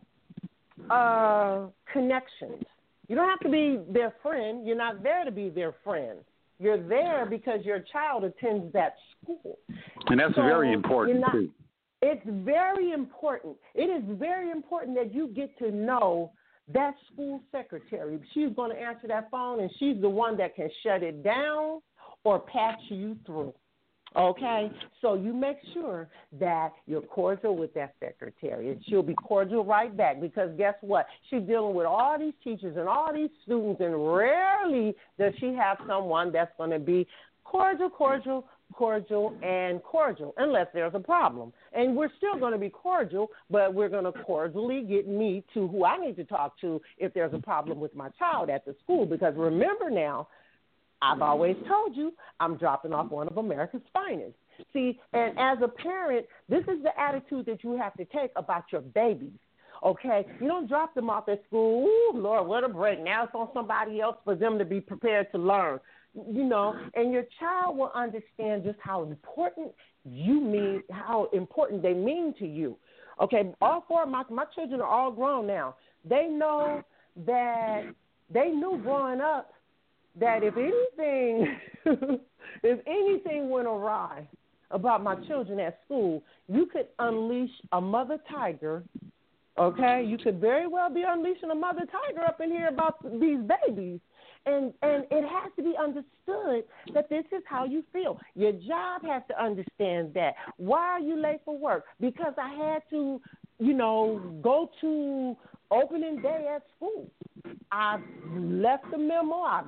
uh, connections. You don't have to be their friend. You're not there to be their friend. You're there because your child attends that school. And that's so very important, not, too. It's very important. It is very important that you get to know that school secretary. She's going to answer that phone, and she's the one that can shut it down or patch you through. Okay? So you make sure that you're cordial with that secretary, and she'll be cordial right back because guess what? She's dealing with all these teachers and all these students, and rarely does she have someone that's going to be cordial, cordial, cordial, and cordial, unless there's a problem. And we're still going to be cordial, but we're going to cordially get me to who I need to talk to if there's a problem with my child at the school. Because remember now, I've always told you I'm dropping off one of America's finest. See, and as a parent, this is the attitude that you have to take about your babies. Okay, you don't drop them off at school. Ooh, Lord, what a break. Now it's on somebody else for them to be prepared to learn. You know, and your child will understand just how important you mean, how important they mean to you. Okay, all four of my, my children are all grown now. They know that they knew growing up that if anything, if anything went awry about my children at school, you could unleash a mother tiger. Okay, you could very well be unleashing a mother tiger up in here about these babies. And and it has to be understood that this is how you feel. Your job has to understand that. Why are you late for work? Because I had to, you know, go to opening day at school. I left the memo. I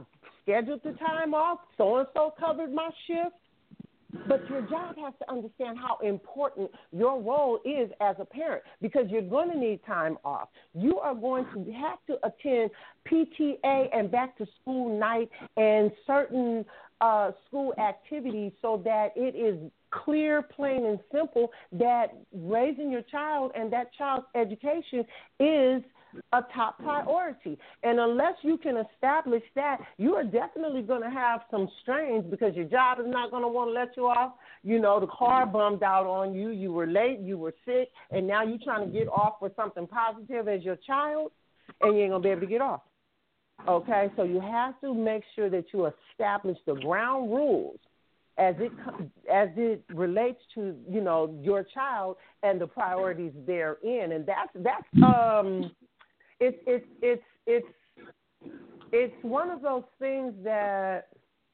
scheduled the time off. So-and-so covered my shift. But your job has to understand how important your role is as a parent, because you're going to need time off. You are going to have to attend P T A and back to school night and certain uh, school activities so that it is clear, plain, and simple that raising your child and that child's education is a top priority. And unless you can establish that, you are definitely going to have some strains, because your job is not going to want to let you off. You know, the car bummed out on you. You were late. You were sick. And now you're trying to get off for something positive as your child, and you ain't going to be able to get off. Okay? So you have to make sure that you establish the ground rules as it as it relates to, you know, your child and the priorities therein. And that's that's um it's it's it's it's it's one of those things that,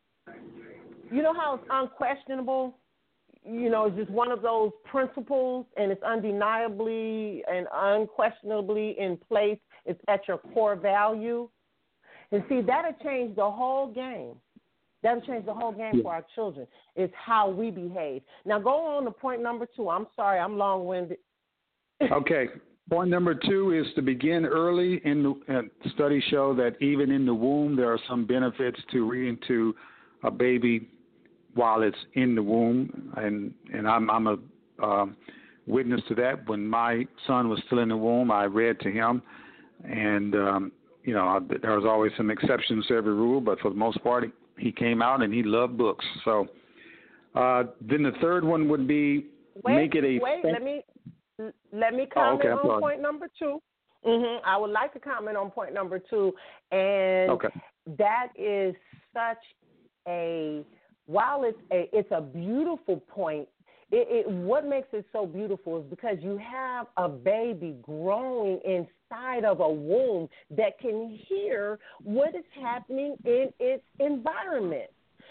you know how it's unquestionable, you know, it's just one of those principles, and it's undeniably and unquestionably in place. It's at your core value. And see, that'll change the whole game. That'll change the whole game for our children. It's how we behave. Now, go on to point number two. I'm sorry, I'm long-winded. Okay. Point number two is to begin early. In the uh, studies show that even in the womb, there are some benefits to reading to a baby while it's in the womb, and and I'm I'm a um, witness to that. When my son was still in the womb, I read to him, and um, you know, there was always some exceptions to every rule, but for the most part, he came out and he loved books. So uh, then the third one would be wait, make it a wait. Fa- let me let me comment oh, okay, on point number two. Mm-hmm. I would like to comment on point number two, and okay. that is such a while it's a it's a beautiful point. It, it what makes it so beautiful is because you have a baby growing inside of a womb that can hear what is happening in its environment.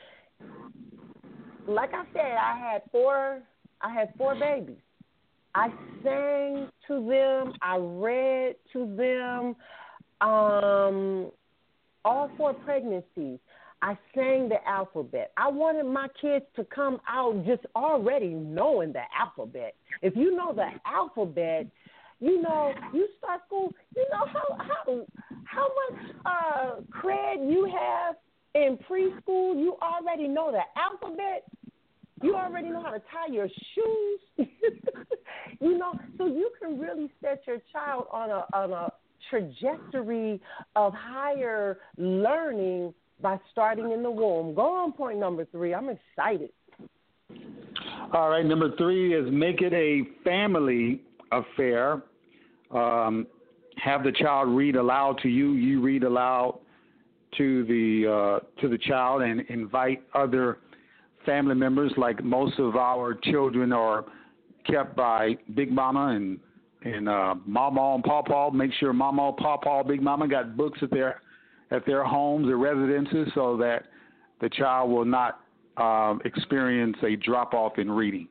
Like I said, I had four I had four babies. I sang to them. I read to them. Um, all four pregnancies, I sang the alphabet. I wanted my kids to come out just already knowing the alphabet. If you know the alphabet, you know, you start school, you know how how how much uh, cred you have in preschool. You already know the alphabet. You already know how to tie your shoes. You know, so you can really set your child on a on a trajectory of higher learning by starting in the womb. Go on point number three. I'm excited. All right, number three is make it a family affair. Um, have the child read aloud to you. You read aloud to the uh, to the child, and invite other family members. Like most of our children are kept by Big Mama and and uh, Mama and Pawpaw. Make sure Mama, Pawpaw, Big Mama got books at their at their homes or residences, so that the child will not uh, experience a drop off in reading.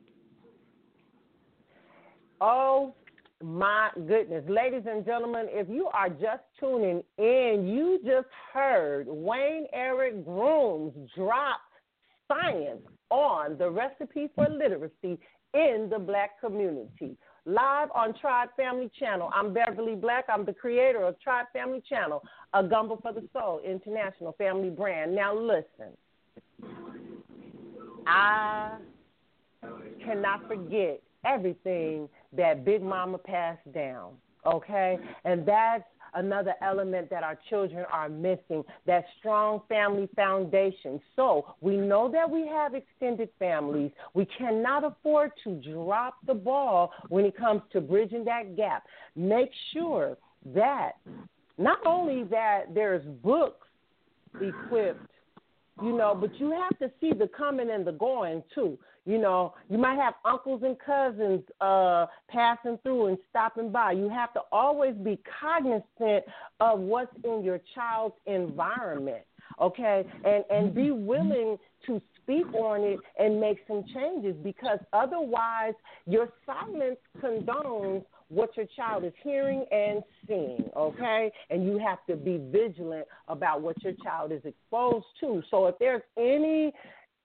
Oh my goodness, ladies and gentlemen, if you are just tuning in, you just heard Wayne Eric Grooms drop science on the recipe for literacy in the Black community. Live on Tribe Family Channel. I'm Beverly Black. I'm the creator of Tribe Family Channel, a Gumbo for the Soul international family brand. Now listen, I cannot forget everything that Big Mama passed down, okay? And that's another element that our children are missing, that strong family foundation. So we know that we have extended families. We cannot afford to drop the ball when it comes to bridging that gap. Make sure that not only that there's books equipped, you know, but you have to see the coming and the going, too. You know, you might have uncles and cousins uh, passing through and stopping by. You have to always be cognizant of what's in your child's environment, okay, and, and be willing to speak on it and make some changes, because otherwise your silence condones what your child is hearing and seeing, okay? And you have to be vigilant about what your child is exposed to. So if there's any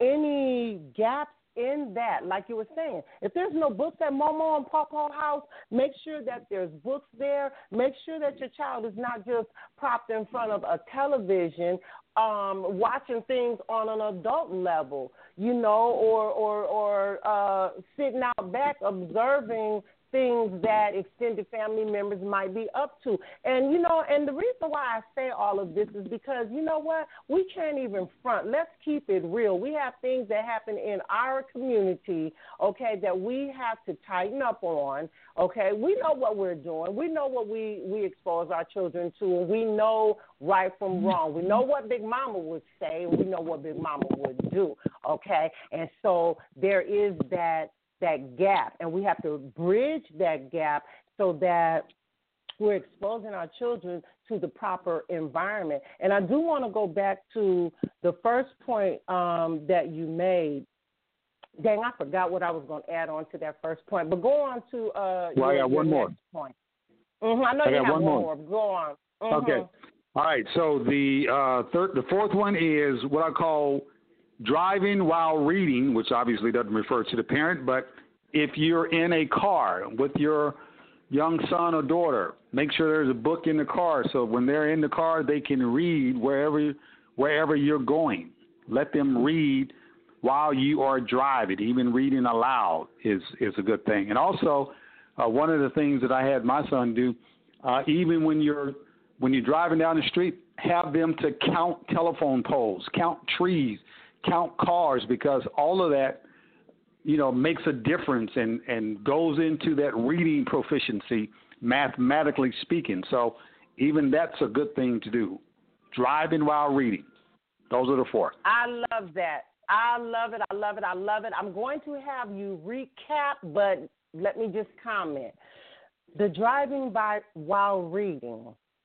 any gaps in that, like you were saying, if there's no books at Momo and Pawpaw House, make sure that there's books there. Make sure that your child is not just propped in front of a television um, watching things on an adult level, you know, or, or, or uh, sitting out back observing things that extended family members might be up to. And, you know, and the reason why I say all of this is because, you know what, we can't even front. Let's keep it real. We have things that happen in our community, okay, that we have to tighten up on, okay? We know what we're doing. We know what we, we expose our children to, and we know right from wrong. We know what Big Mama would say, and we know what Big Mama would do, okay? And so there is that that gap, and we have to bridge that gap so that we're exposing our children to the proper environment. And I do want to go back to the first point um, that you made. Dang, I forgot what I was going to add on to that first point, but go on to uh, well, your, I got one your more. next point. Mm-hmm. I know I you got have one one more. more. Go on. Mm-hmm. Okay. All right. So the uh, third, the fourth one is what I call driving while reading, which obviously doesn't refer to the parent, but if you're in a car with your young son or daughter, make sure there's a book in the car so when they're in the car, they can read wherever wherever you're going. Let them read while you are driving. Even reading aloud is, is a good thing. And also, uh, one of the things that I had my son do, uh, even when you're when you're driving down the street, have them to count telephone poles, count trees, count cars, because all of that, you know, makes a difference and, and goes into that reading proficiency, mathematically speaking. So even that's a good thing to do. Driving while reading. Those are the four. I love that. I love it. I love it. I love it. I'm going to have you recap, but let me just comment. The driving by while reading,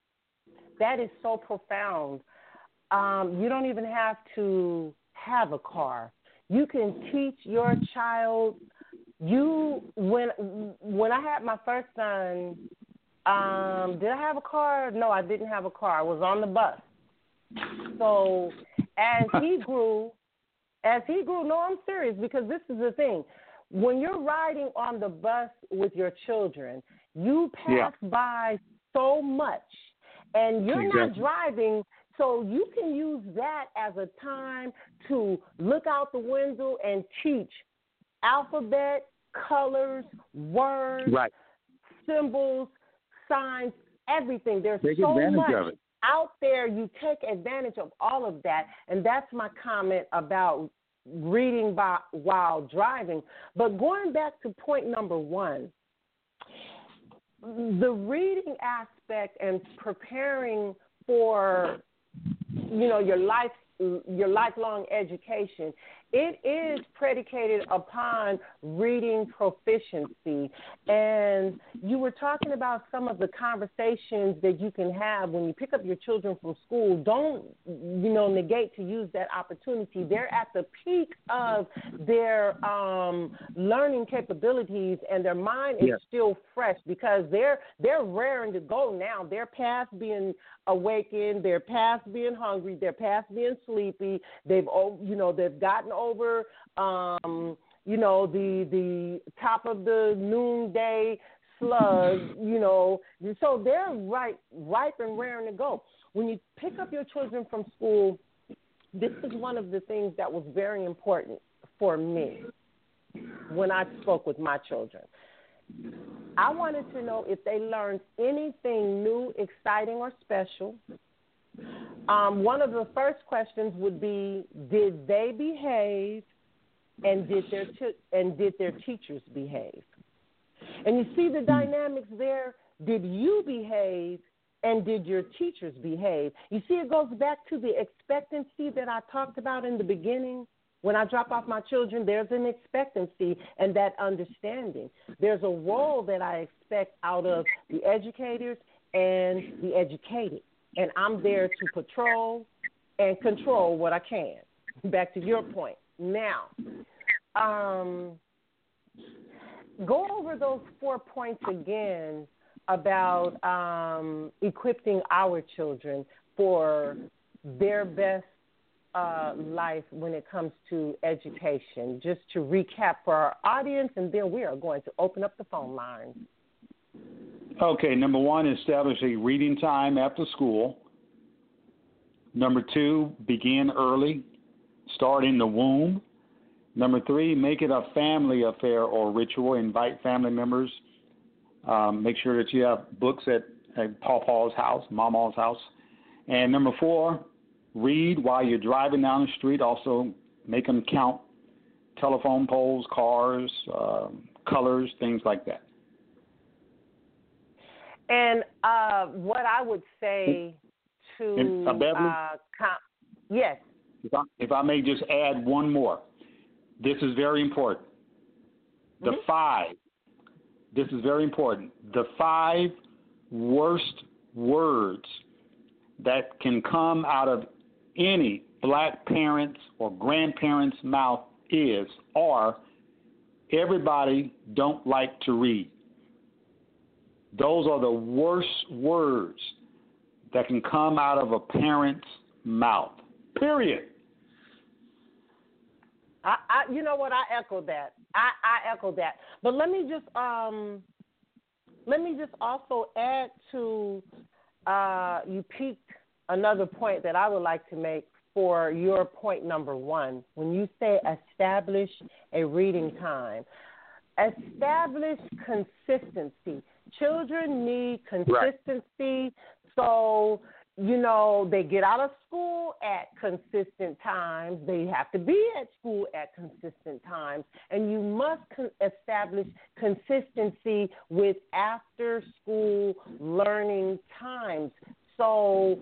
that is so profound. Um, you don't even have to have a car. You can teach your child. You when when I had my first son, um, did I have a car? No, I didn't have a car. I was on the bus. So as he grew, as he grew, no, I'm serious, because this is the thing. When you're riding on the bus with your children, you pass yeah. by so much, and you're exactly. not driving. So you can use that as a time to look out the window and teach alphabet, colors, words, right. symbols, signs, everything. There's take so advantage much of it. out there. You take advantage of all of that, and that's my comment about reading by, while driving. But going back to point number one, the reading aspect and preparing for, you know, your life, your lifelong education, it is predicated upon reading proficiency. And you were talking about some of the conversations that you can have when you pick up your children from school. Don't, you know, negate to use that opportunity. They're at the peak of their um, learning capabilities, and their mind is yes. still fresh, because they're they're raring to go now. They're past being awakened. They're past being hungry. They're past being sleepy. They've, you know, they've gotten over, um, you know, the the top of the noonday slug, you know. So they're right, ripe and raring to go. When you pick up your children from school, this is one of the things that was very important for me when I spoke with my children. I wanted to know if they learned anything new, exciting, or special. Um, one of the first questions would be, did they behave, and did their t- and did their teachers behave? And you see the dynamics there. Did you behave, and did your teachers behave? You see, it goes back to the expectancy that I talked about in the beginning. When I drop off my children, there's an expectancy and that understanding. There's a role that I expect out of the educators and the educated. And I'm there to patrol and control what I can. Back to your point. Now, um, go over those four points again about um, equipping our children for their best uh, life when it comes to education. Just to recap for our audience, and then we are going to open up the phone lines. Okay, number one, establish a reading time after school. Number two, begin early, start in the womb. Number three, make it a family affair or ritual. Invite family members. Um, make sure that you have books at, at Pawpaw's house, Mama's house. And number four, read while you're driving down the street. Also, make them count telephone poles, cars, uh, colors, things like that. And uh, what I would say to and, uh, Beverly, uh, com- yes. If I, if I may just add one more. This is very important. The mm-hmm. five, this is very important. The five worst words that can come out of any black parent's or grandparent's mouth is, are, everybody don't like to read. Those are the worst words that can come out of a parent's mouth, period. I, I, you know what? I echo that. I, I echo that. But let me just, um, let me just also add to, uh, you piqued another point that I would like to make for your point number one. When you say establish a reading time, establish consistency. Children need consistency. Right. So, you know, they get out of school at consistent times. They have to be at school at consistent times. And you must con- establish consistency with after-school learning times. So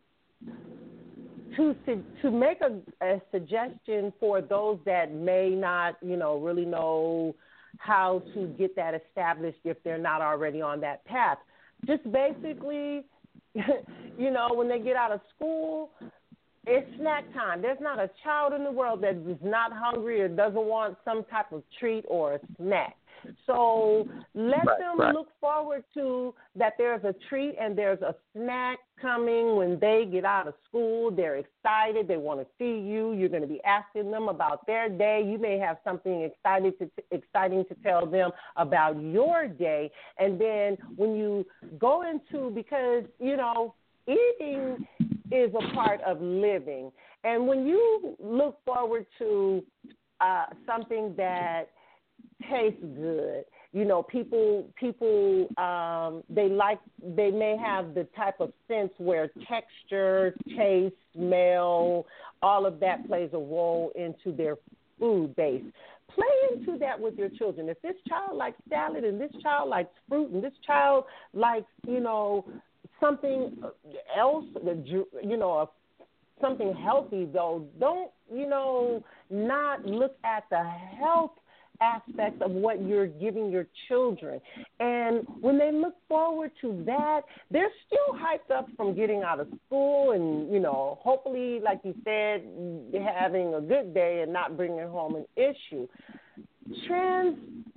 to to make a, a suggestion for those that may not, you know, really know how to get that established if they're not already on that path, just basically, you know, when they get out of school, it's snack time. There's not a child in the world that is not hungry or doesn't want some type of treat or a snack. So let right, them right. look forward to that there's a treat and there's a snack coming when they get out of school. They're excited. They want to see you. You're going to be asking them about their day. You may have something excited to t- exciting to tell them about your day. And then when you go into, because, you know, eating is a part of living. And when you look forward to uh, something that tastes good, you know, people people um, they like they may have the type of sense where texture, taste, smell, all of that plays a role into their food base. Play into that with your children. If this child likes salad and this child likes fruit and this child likes, you know, something else, you know, something healthy, though, don't, you know, not look at the health aspects of what you're giving your children. And when they look forward to that, they're still hyped up from getting out of school and, you know, hopefully, like you said, having a good day and not bringing home an issue. Trans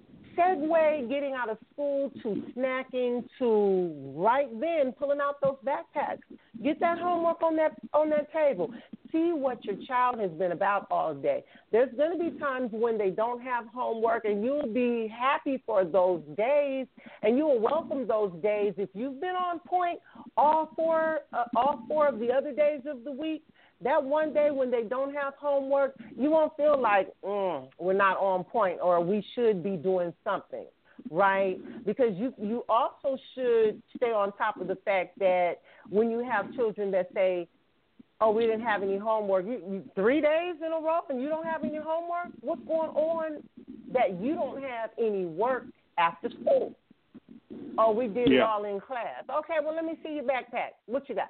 segue getting out of school to snacking to right then pulling out those backpacks. Get that homework on that on that table. See what your child has been about all day. There's going to be times when they don't have homework, and you'll be happy for those days, and you'll welcome those days. If you've been on point all four, uh, all four of the other days of the week, that one day when they don't have homework, you won't feel like mm, we're not on point or we should be doing something, right? Because you, you also should stay on top of the fact that when you have children that say, oh, we didn't have any homework, you, you, three days in a row and you don't have any homework? What's going on that you don't have any work after school? Oh, we did yeah. it all in class. Okay, well, let me see your backpack. What you got?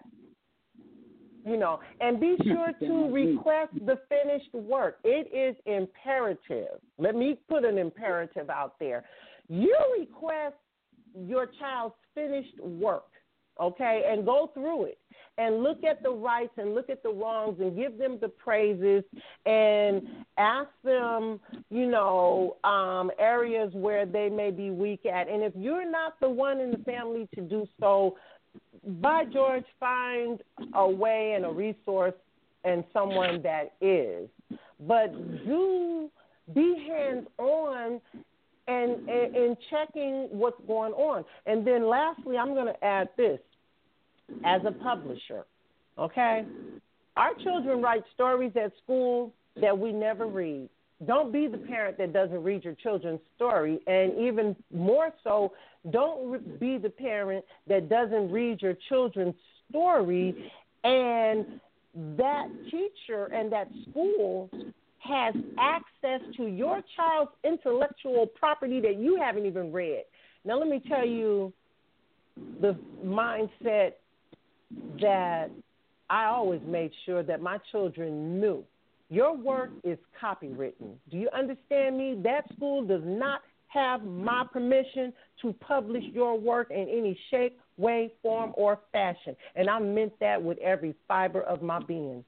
You know, and be sure to request the finished work. It is imperative. Let me put an imperative out there. You request your child's finished work okay, and go through it and look at the rights and look at the wrongs and give them the praises and ask them, you know, um, areas where they may be weak at. And if you're not the one in the family to do so, by George, find a way and a resource and someone that is. But do be hands-on and in checking what's going on. And then lastly, I'm going to add this. As a publisher, okay, our children write stories at school that we never read. Don't be the parent that doesn't read your children's story, and even more so, don't re- be the parent that doesn't read your children's story, and that teacher and that school has access to your child's intellectual property that you haven't even read. Now, let me tell you the mindset that I always made sure that my children knew. Your work is copywritten. Do you understand me? That school does not have my permission to publish your work in any shape, way, form, or fashion. And I meant that with every fiber of my being.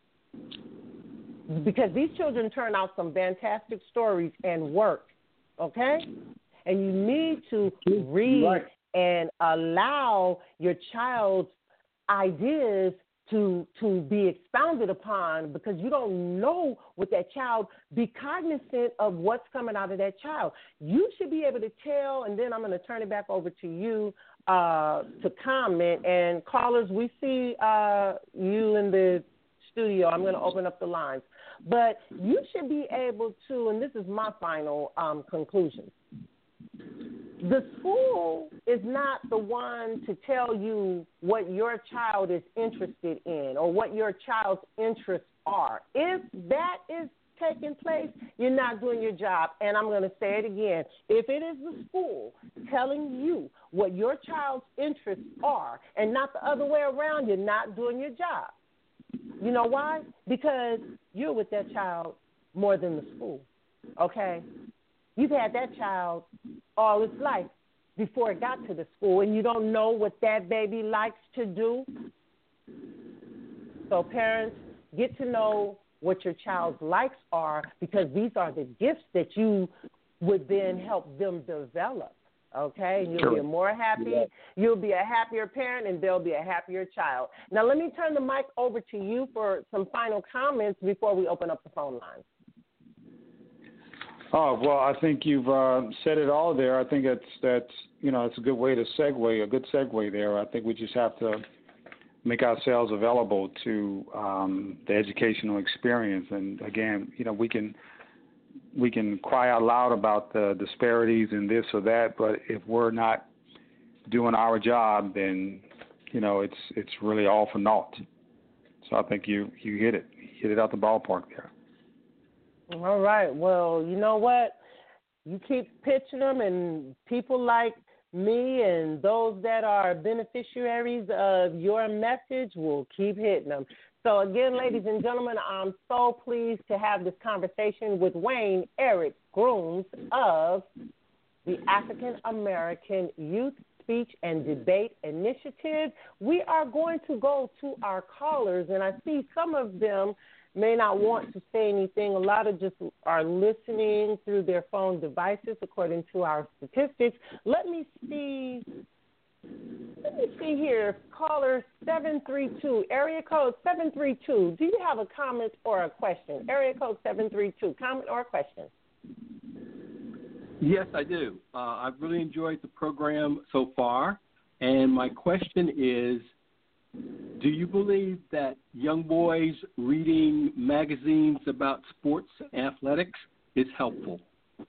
Because these children turn out some fantastic stories and work, okay? And you need to read right. and allow your child's ideas to to be expounded upon, because you don't know what that child, be cognizant of what's coming out of that child. You should be able to tell, and then I'm going to turn it back over to you uh, to comment. And callers, we see uh, you in the studio. I'm going to open up the lines. But you should be able to, and this is my final um, conclusion, the school is not the one to tell you what your child is interested in or what your child's interests are. If that is taking place, you're not doing your job. And I'm going to say it again. If it is the school telling you what your child's interests are and not the other way around, you're not doing your job. You know why? Because you're with that child more than the school, okay? You've had that child all its life before it got to the school, and you don't know what that baby likes to do. So parents, get to know what your child's likes are, because these are the gifts that you would then help them develop, okay? And you'll sure. be more happy. Yeah. You'll be a happier parent, and they'll be a happier child. Now, let me turn the mic over to you for some final comments before we open up the phone lines. Oh, well, I think you've uh, said it all there. I think that's, that's, you know, it's a good way to segue, a good segue there. I think we just have to make ourselves available to um, the educational experience. And, again, you know, we can we can cry out loud about the disparities and this or that, but if we're not doing our job, then, you know, it's it's really all for naught. So I think you, you hit it. You hit it out the ballpark there. All right. Well, you know what? You keep pitching them, and people like me and those that are beneficiaries of your message will keep hitting them. So, again, ladies and gentlemen, I'm so pleased to have this conversation with Wayne Eric Grooms of the African American Youth Speech and Debate Initiative. We are going to go to our callers, and I see some of them may not want to say anything. A lot of just are listening through their phone devices, according to our statistics. Let me see. Let me see here. Caller seven three two, area code seven three two. Do you have a comment or a question? Area code seven three two, comment or a question? Yes, I do. Uh, I've really enjoyed the program so far. And my question is, do you believe that young boys reading magazines about sports and athletics is helpful?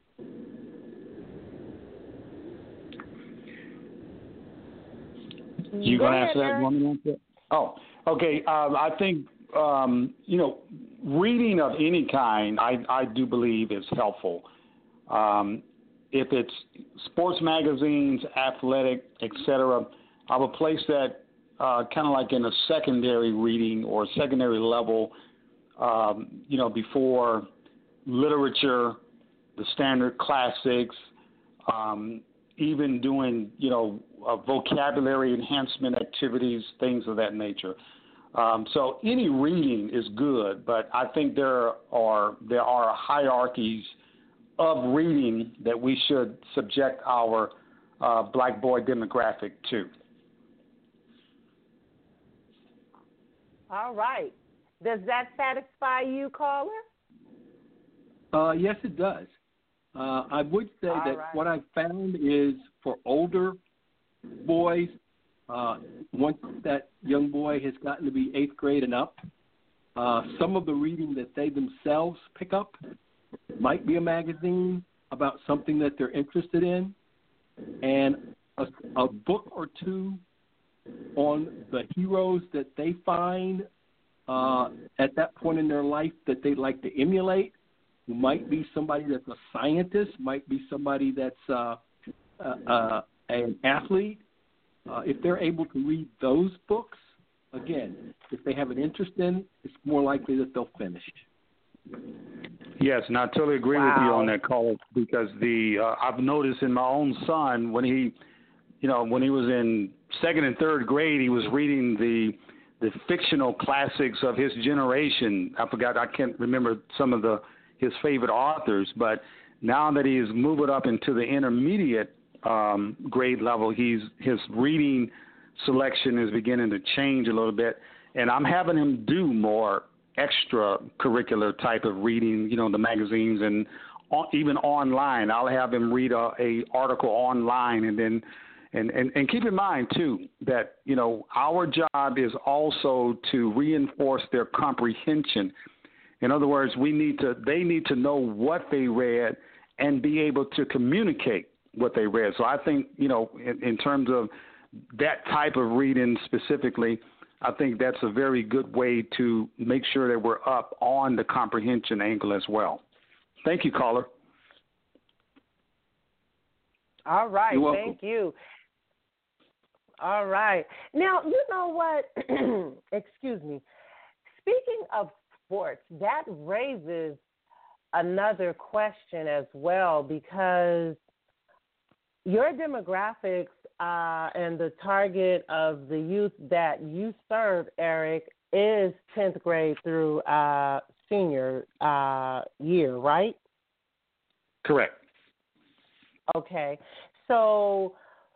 You going to answer that? You want me to answer that? Oh, okay. Um, I think, um, you know, reading of any kind, I, I do believe is helpful. Um, if it's sports magazines, athletic, et cetera, I would place that Uh, kind of like in a secondary reading or secondary level, um, you know, before literature, the standard classics, um, even doing, you know, uh, vocabulary enhancement activities, things of that nature. Um, so any reading is good, but I think there are there are hierarchies of reading that we should subject our uh, black boy demographic to. All right. Does that satisfy you, caller? Uh, yes, it does. Uh, I would say All that right. what I've found is for older boys, uh, once that young boy has gotten to be eighth grade and up, uh, some of the reading that they themselves pick up might be a magazine about something that they're interested in, and a, a book or two on the heroes that they find uh, at that point in their life that they'd like to emulate. Might be somebody that's a scientist, might be somebody that's uh, uh, uh, an athlete. Uh, if they're able to read those books, again, if they have an interest in, it's more likely that they'll finish. Yes, and I totally agree wow. with you on that, call, because the uh, I've noticed in my own son when he, you know, when he was in second and third grade, he was reading the the fictional classics of his generation. I forgot, I can't remember some of the his favorite authors, but now that he's moving up into the intermediate um, grade level, he's his reading selection is beginning to change a little bit, and I'm having him do more extracurricular type of reading, you know, the magazines and on, even online. I'll have him read a, a article online, and then and, and, and keep in mind too that, you know, our job is also to reinforce their comprehension. In other words, we need to they need to know what they read and be able to communicate what they read. So I think, you know, in, in terms of that type of reading specifically, I think that's a very good way to make sure that we're up on the comprehension angle as well. Thank you, caller. All right. You're welcome. Thank you. All right. Now, you know what? Excuse me. Speaking of sports, that raises another question as well, because your demographics uh, and the target of the youth that you serve, Eric, is tenth grade through uh, senior uh, year, right? Correct. Okay. So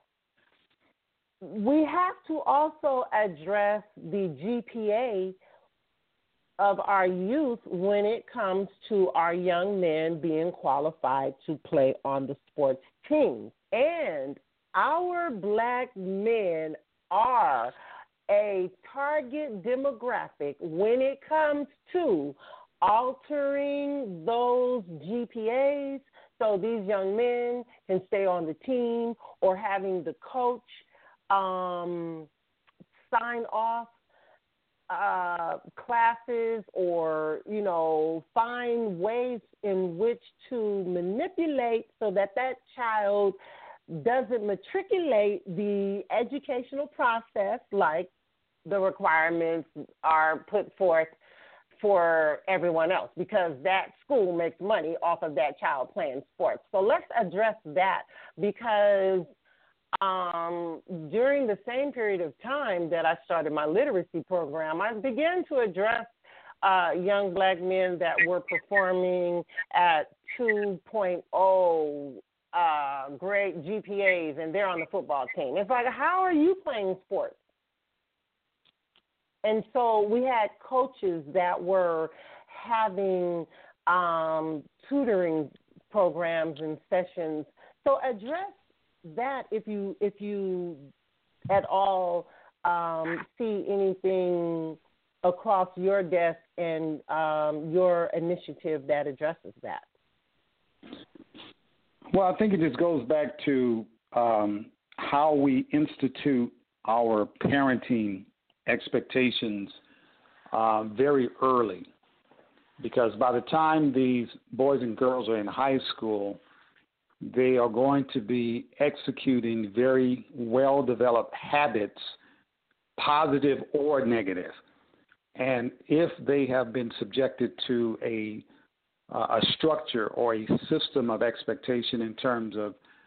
we have to also address the G P A of our youth when it comes to our young men being qualified to play on the sports teams. And our black men are a target demographic when it comes to altering those G P As so these young men can stay on the team, or having the coach um, sign off Uh, classes, or, you know, find ways in which to manipulate so that that child doesn't matriculate the educational process like the requirements are put forth for everyone else, because that school makes money off of that child playing sports. So let's address that, because Um, during the same period of time that I started my literacy program, I began to address uh, young black men that were performing at two point oh uh, grade G P As, and they're on the football team. It's like, how are you playing sports? And so we had coaches that were having um, tutoring programs and sessions. So address that if you if you at all um, see anything across your desk and um, your initiative that addresses that. Well, I think it just goes back to um, how we institute our parenting expectations uh, very early, because by the time these boys and girls are in high school, they are going to be executing very well-developed habits, positive or negative. And if they have been subjected to a uh, a structure or a system of expectation in terms of,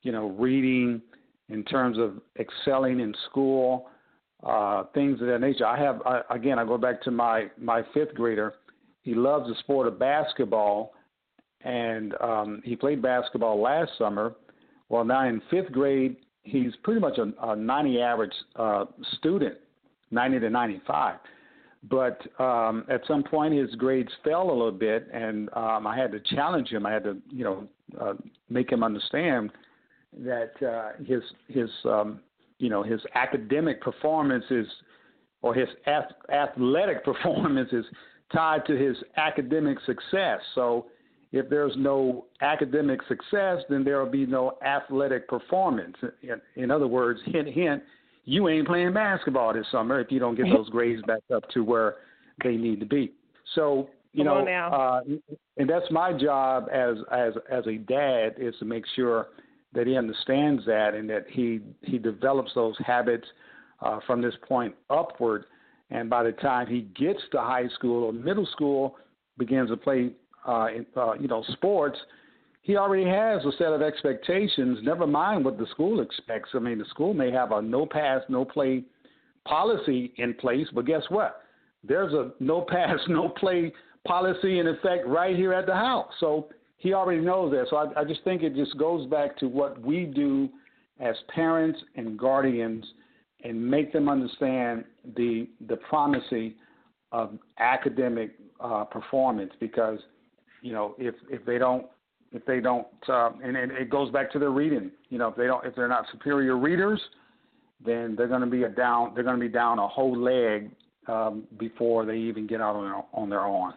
you know, reading, in terms of excelling in school, uh, things of that nature. I have, I, again, I go back to my, my fifth grader. He loves the sport of basketball, and um, he played basketball last summer. Well, now in fifth grade, he's pretty much a, a ninety average uh, student, ninety to ninety-five. But um, at some point, his grades fell a little bit, and um, I had to challenge him. I had to, you know, uh, make him understand that uh, his his um, you know his academic performance is, or his ath- athletic performance is tied to his academic success. So if there's no academic success, then there will be no athletic performance. In, in other words, hint, hint, you ain't playing basketball this summer if you don't get those grades back up to where they need to be. So, you Come know, on uh, and that's my job as, as, as a dad, is to make sure that he understands that and that he, he develops those habits uh, from this point upward. And by the time he gets to high school or middle school, begins to play, uh, in, uh, you know, sports, he already has a set of expectations, never mind what the school expects. I mean, the school may have a no pass, no play policy in place, but guess what? There's a no pass, no play policy in effect right here at the house. So he already knows that. So I, I just think it just goes back to what we do as parents and guardians, and make them understand the the primacy of academic uh, performance. Because, you know, if if they don't if they don't uh, and, and it goes back to their reading. You know, if they don't if they're not superior readers, then they're going to be a down they're going to be down a whole leg um, before they even get out on their, on their own.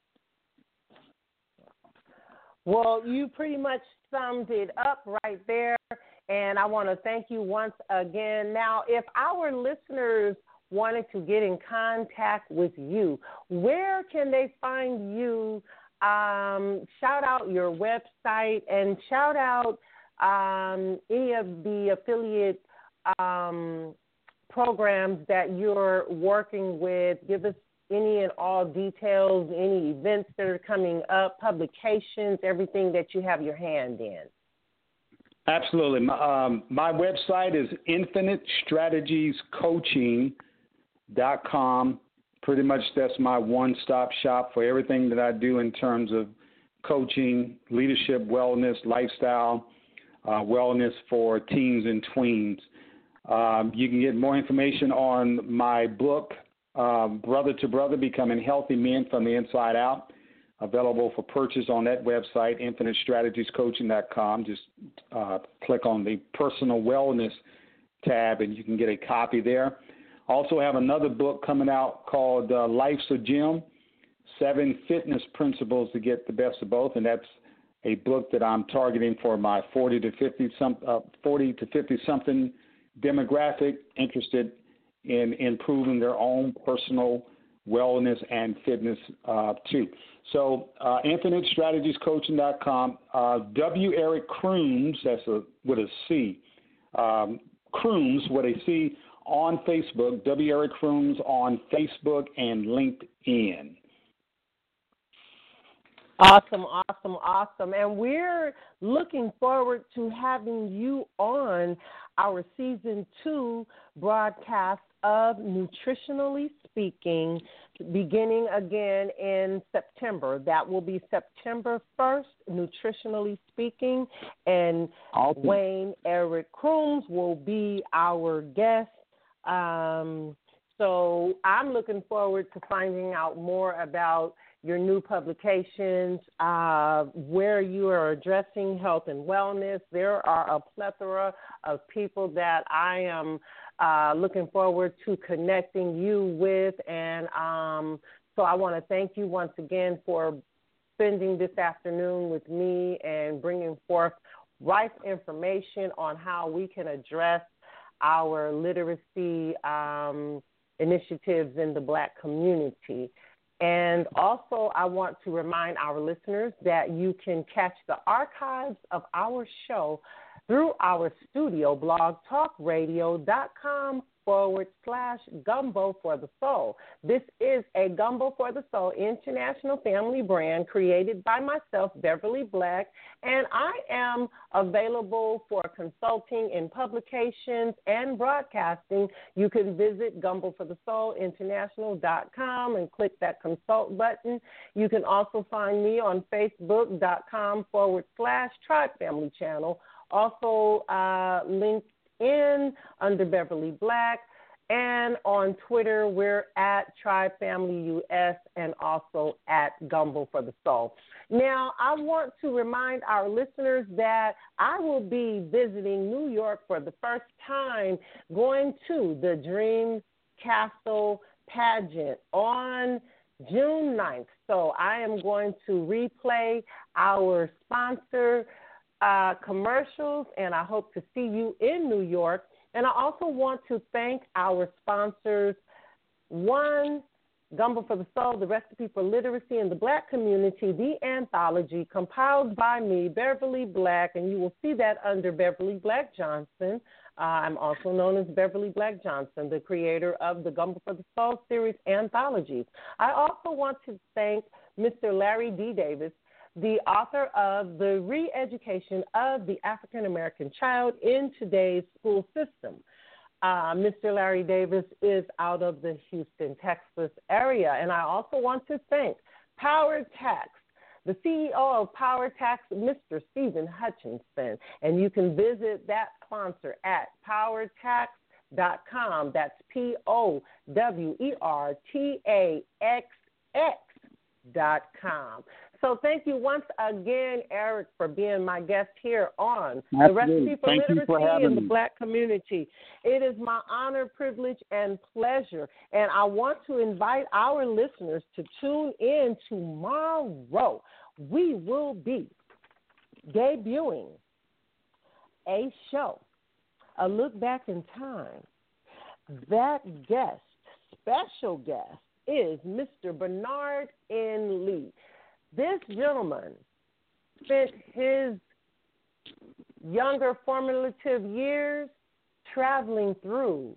Well, you pretty much summed it up right there, and I want to thank you once again. Now, if our listeners wanted to get in contact with you, where can they find you? Um, shout out your website and shout out um, any of the affiliate um, programs that you're working with. Give us any and all details, any events that are coming up, publications, everything that you have your hand in. Absolutely. My, um, my website is infinite strategies coaching dot com. Pretty much that's my one-stop shop for everything that I do in terms of coaching, leadership, wellness, lifestyle, uh, wellness for teens and tweens. Um, you can get more information on my book, uh, Brother to Brother, Becoming Healthy Men from the Inside Out, available for purchase on that website, infinite strategies coaching dot com. Just uh, click on the personal wellness tab and you can get a copy there. Also have another book coming out called uh, Life's a Gym, Seven Fitness Principles to Get the Best of Both, and that's a book that I'm targeting for my forty to fifty some uh, forty to fifty something demographic interested in improving their own personal wellness and fitness uh, too. So uh, infinite strategies coaching dot com. Uh, W. Eric Crooms, that's a with a C. Um, Crooms with a C on Facebook. W. Eric Crooms on Facebook and LinkedIn. Awesome, awesome, awesome. And we're looking forward to having you on our season two broadcast of Nutritionally Speaking, beginning again in September. That will be September first, Nutritionally Speaking, and awesome. Wayne Eric Crooms will be our guest. Um, so I'm looking forward to finding out more about your new publications, uh, where you are addressing health and wellness. There are a plethora of people that I am uh, looking forward to connecting you with. And um, so I want to thank you once again for spending this afternoon with me and bringing forth ripe information on how we can address our literacy um, initiatives in the Black community. And also, I want to remind our listeners that you can catch the archives of our show through our studio blog, talk radio dot com forward slash Gumbo for the Soul. This is a Gumbo for the Soul international family brand created by myself, Beverly Black, and I am available for consulting in publications and broadcasting. You can visit gumbo for the soul international dot com and click that consult button. You can also find me on facebook.com forward slash Tribe Family Channel. Also uh, linked in under Beverly Black, and on Twitter we're at Tribe Family U S and also at Gumbo for the Soul. Now, I want to remind our listeners that I will be visiting New York for the first time, going to the Dream Castle pageant on June ninth. So I am going to replay our sponsor Uh, commercials, and I hope to see you in New York. And I also want to thank our sponsors, one, Gumbo for the Soul, the Recipe for Literacy in the Black Community, the anthology compiled by me, Beverly Black, and you will see that under Beverly Black Johnson. Uh, I'm also known as Beverly Black Johnson, the creator of the Gumbo for the Soul series anthologies. I also want to thank Mister Larry D. Davis, the author of The Re-Education of the African American Child in Today's School System. Uh, Mister Larry Davis is out of the Houston, Texas area. And I also want to thank Power Tax, the C E O of Power Tax, Mister Stephen Hutchinson. And you can visit that sponsor at power tax dot com. That's P O W E R T A X X dot com. So thank you once again, Eric, for being my guest here on Absolutely. The Recipe for Thank you for Literacy in the me. Black Community. It is my honor, privilege, and pleasure. And I want to invite our listeners to tune in tomorrow. We will be debuting a show, A Look Back in Time. That guest, special guest, is Mister Bernard N. Lee. This gentleman spent his younger formative years traveling through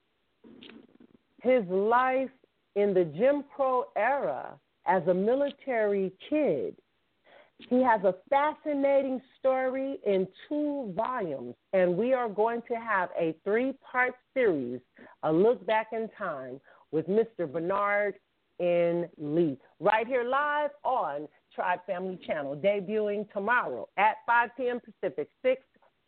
his life in the Jim Crow era as a military kid. He has a fascinating story in two volumes, and we are going to have a three-part series, A Look Back in Time, with Mister Bernard N. Lee, right here live on Tribe Family Channel, debuting tomorrow at five p.m. Pacific, six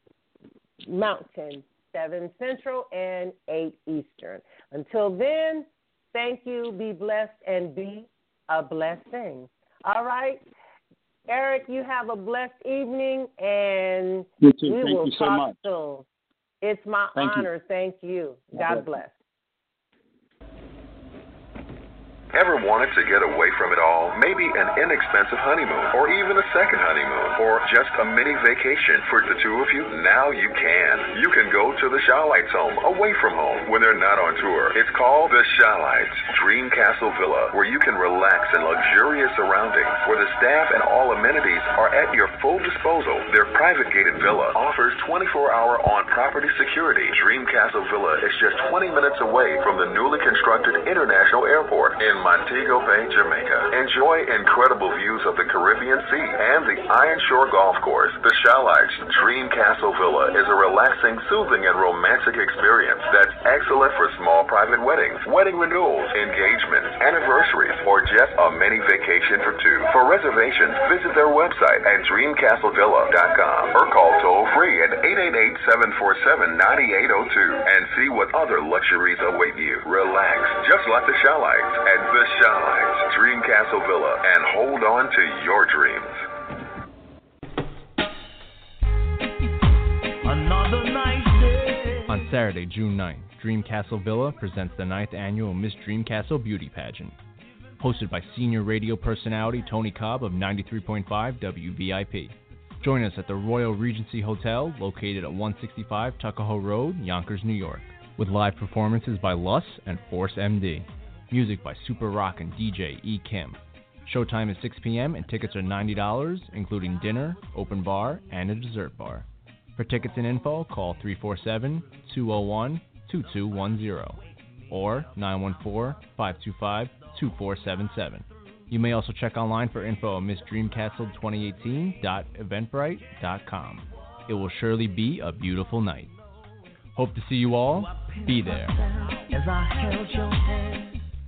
Mountain, seven Central, and eight Eastern. Until then, thank you, be blessed, and be a blessing. All right? Eric, you have a blessed evening, and you too. we Thank will you so talk much. soon. It's my Thank honor. you. Thank you. God bless. Ever wanted to get away from it all? Maybe an inexpensive honeymoon, or even a second honeymoon, or just a mini vacation for the two of you? Now you can. You can go to the Shawlights home, away from home, when they're not on tour. It's called the Shawlights Dream Castle Villa, where you can relax in luxurious surroundings, where the staff and all amenities are at your full disposal. Their private gated villa offers twenty-four hour on-property security. Dream Castle Villa is just twenty minutes away from the newly constructed International Airport in Montego Bay, Jamaica. Enjoy incredible views of the Caribbean Sea and the Iron Shore Golf Course. The Shawlights Dream Castle Villa is a relaxing, soothing, and romantic experience that's excellent for small private weddings, wedding renewals, engagements, anniversaries, or just a mini vacation for two. For reservations, visit their website at dream castle villa dot com or call toll-free at eight eight eight, seven four seven, nine eight zero two and see what other luxuries await you. Relax, just like the Shawlights at the Shawlights Dream Castle Villa, and hold on to your dreams. Another nice day. On Saturday, June ninth, Dream Castle Villa presents the ninth annual Miss Dream Castle Beauty Pageant. Hosted by senior radio personality Tony Cobb of ninety-three point five W V I P. Join us at the Royal Regency Hotel, located at one sixty-five Tuckahoe Road, Yonkers, New York, with live performances by Luss and Force M D. Music by Super Rock and D J E. Kim. Showtime is six p.m. and tickets are ninety dollars, including dinner, open bar, and a dessert bar. For tickets and info, call three four seven, two zero one, two two one zero or nine one four, five two five, two four seven seven. You may also check online for info at miss dreamcastle twenty eighteen dot eventbrite dot com. It will surely be a beautiful night. Hope to see you all. Be there. As I held your hand.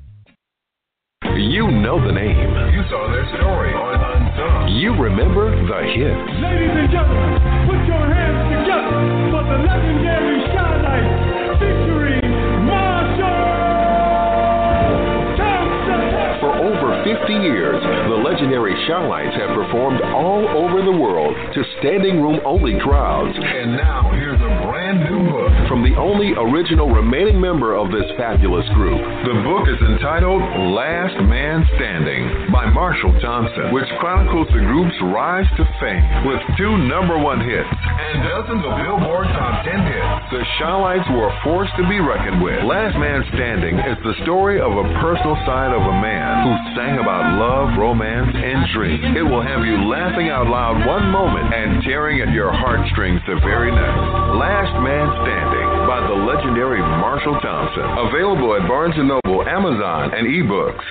You know the name. You saw their story on Unsung. You remember the hits. Ladies and gentlemen, put your hands together for the legendary Shy-Light featuring Marshall Thompson. For over fifty years, the legendary Shy-Lights have performed all over the world to standing room only crowds. And now here's a brand new book from the only original remaining member of this fabulous group. The book is entitled Last Man Standing by Marshall Thompson, which chronicles the group's rise to fame with two number one hits and dozens of Billboard top ten hits. The Shy-Lights were a force to be reckoned with. Last Man Standing is the story of a personal side of a man who sang about love, romance, and dreams. It will have you laughing out loud one moment and tearing at your heartstrings the very next. Last Man Standing by the legendary Marshall Thompson. Available at Barnes and Noble, Amazon, and eBooks.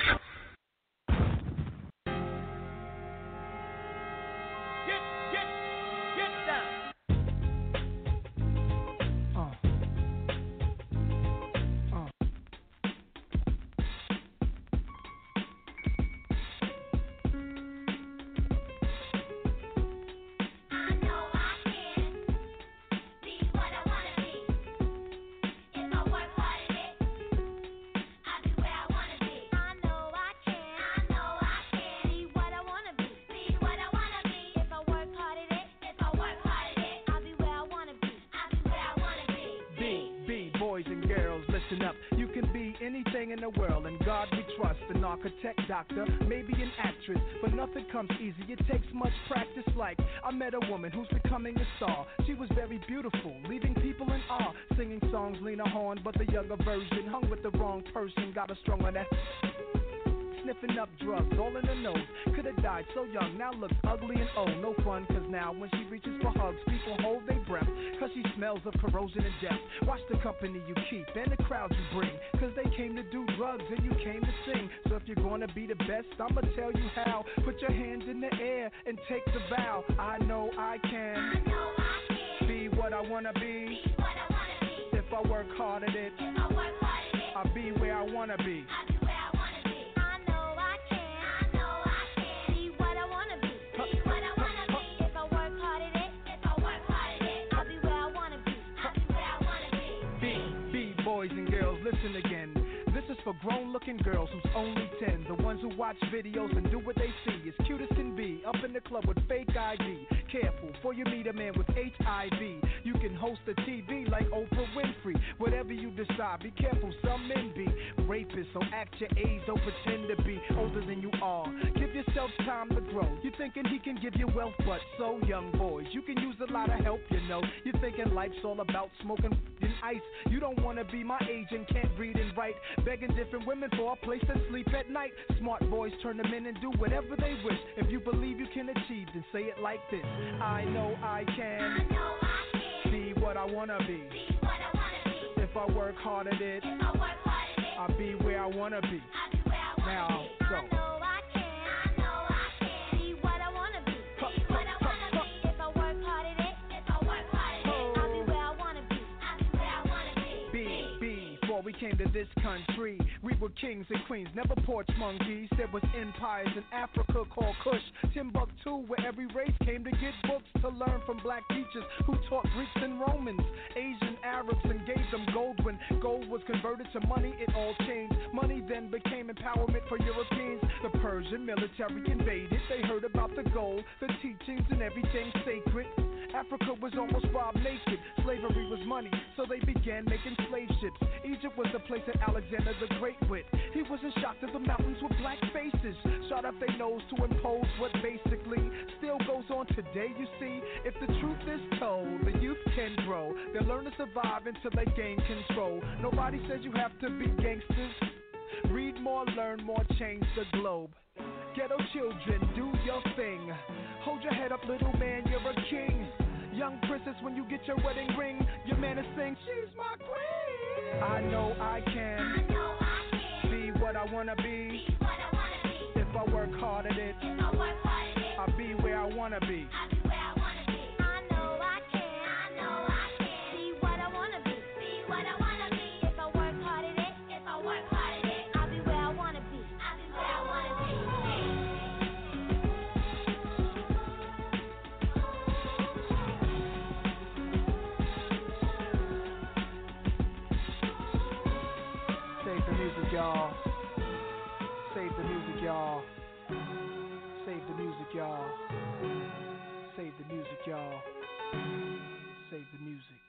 Doctor, maybe an actress, but nothing comes easy. It takes much practice. Like I met a woman who's becoming a star. She was very beautiful, leaving people in awe. Singing songs Lena Horne, but the younger version. Hung with the wrong person, got her strung on that. Sniffing up drugs, all in the nose. Could've died so young, now looks ugly and old. No fun, cause now when she reaches for hugs, people hold their breath, cause she smells of corrosion and death. Watch the company you keep and the crowd you bring, cause they came to do drugs and you came to sing. So if you're gonna be the best, I'ma tell you how. Put your hands in the air and take the vow. I know I can, I know I can. Be what I wanna be. Be what I wanna be. If I work hard at it, If I work hard at it, I'll be where I wanna be. I'll be where I wanna be. I know I can. I know I can. Be what I wanna be. Be what I wanna be. If I work hard at it, if I work hard at it, I'll be where I wanna be. I'll be where I wanna be. Be, be boys and girls, listen again. This is for grown-looking girls who's only ten. The ones who watch videos and do what they see. As cute as can be, up in the club with fake I D. Careful, before you meet a man with H I V. You can host a T V like Oprah Winfrey. Whatever you decide, be careful, some men be rapists. So act your age, don't pretend to be older than you are. Give yourself time to grow. You're thinking he can give you wealth, but so young boys, you can use a lot of help, you know. You're thinking life's all about smoking and ice. You don't want to be my age and can't read and write. Begging different women for a place to sleep at night. Smart boys turn them in and do whatever they wish. If you believe you can achieve, then say it like this. I know I can. I know I can. Be what I wanna be. Be what I wanna be. If I work hard at it, If I work hard at it, I'll be where I wanna be. I'll be where I wanna Now, be. go. I know I can. I know I can. Be what I wanna be. Be what I wanna be. If I work hard at it, if I work hard at it, I'll be where I wanna be. I'll be where I wanna be. Be, be, before we came to this country, we were kings and queens, never porch monkeys. There was empires in Africa called Kush, Timbuktu, where every race came to get books to learn from black teachers who taught Greeks and Romans, Asian Arabs, and gave them gold. When gold was converted to money, it all changed. Money then became empowerment for Europeans. The Persian military invaded. They heard about the gold, the teachings, and everything sacred. Africa was almost robbed naked. Slavery was money, so they began making slave ships. Egypt was the place that Alexander the Great went. He wasn't shocked at the mountains with black faces, shot up their nose to impose what basically still goes on today. You see, if the truth is told, the youth can grow. They'll learn to survive until they gain control. Nobody says you have to be gangsters. Read more, learn more, change the globe. Ghetto children, do your thing. Hold your head up, little man, you're a king. Young princess, when you get your wedding ring, your man is saying, she's my queen. I know I can. I know I can. Be what I wanna be. Be what I wanna be. If I work hard at it, If I work hard at it, I'll be where I wanna be. I'll be where I wanna be. I know I can. I know I can. Be what I wanna be. Be what I wanna be. If I work hard at it, if I work hard at it, I'll be where I wanna be. I'll be where I wanna be. Save the music, y'all. Save the music, y'all. Save the music, y'all. Save the music, y'all. Save the music.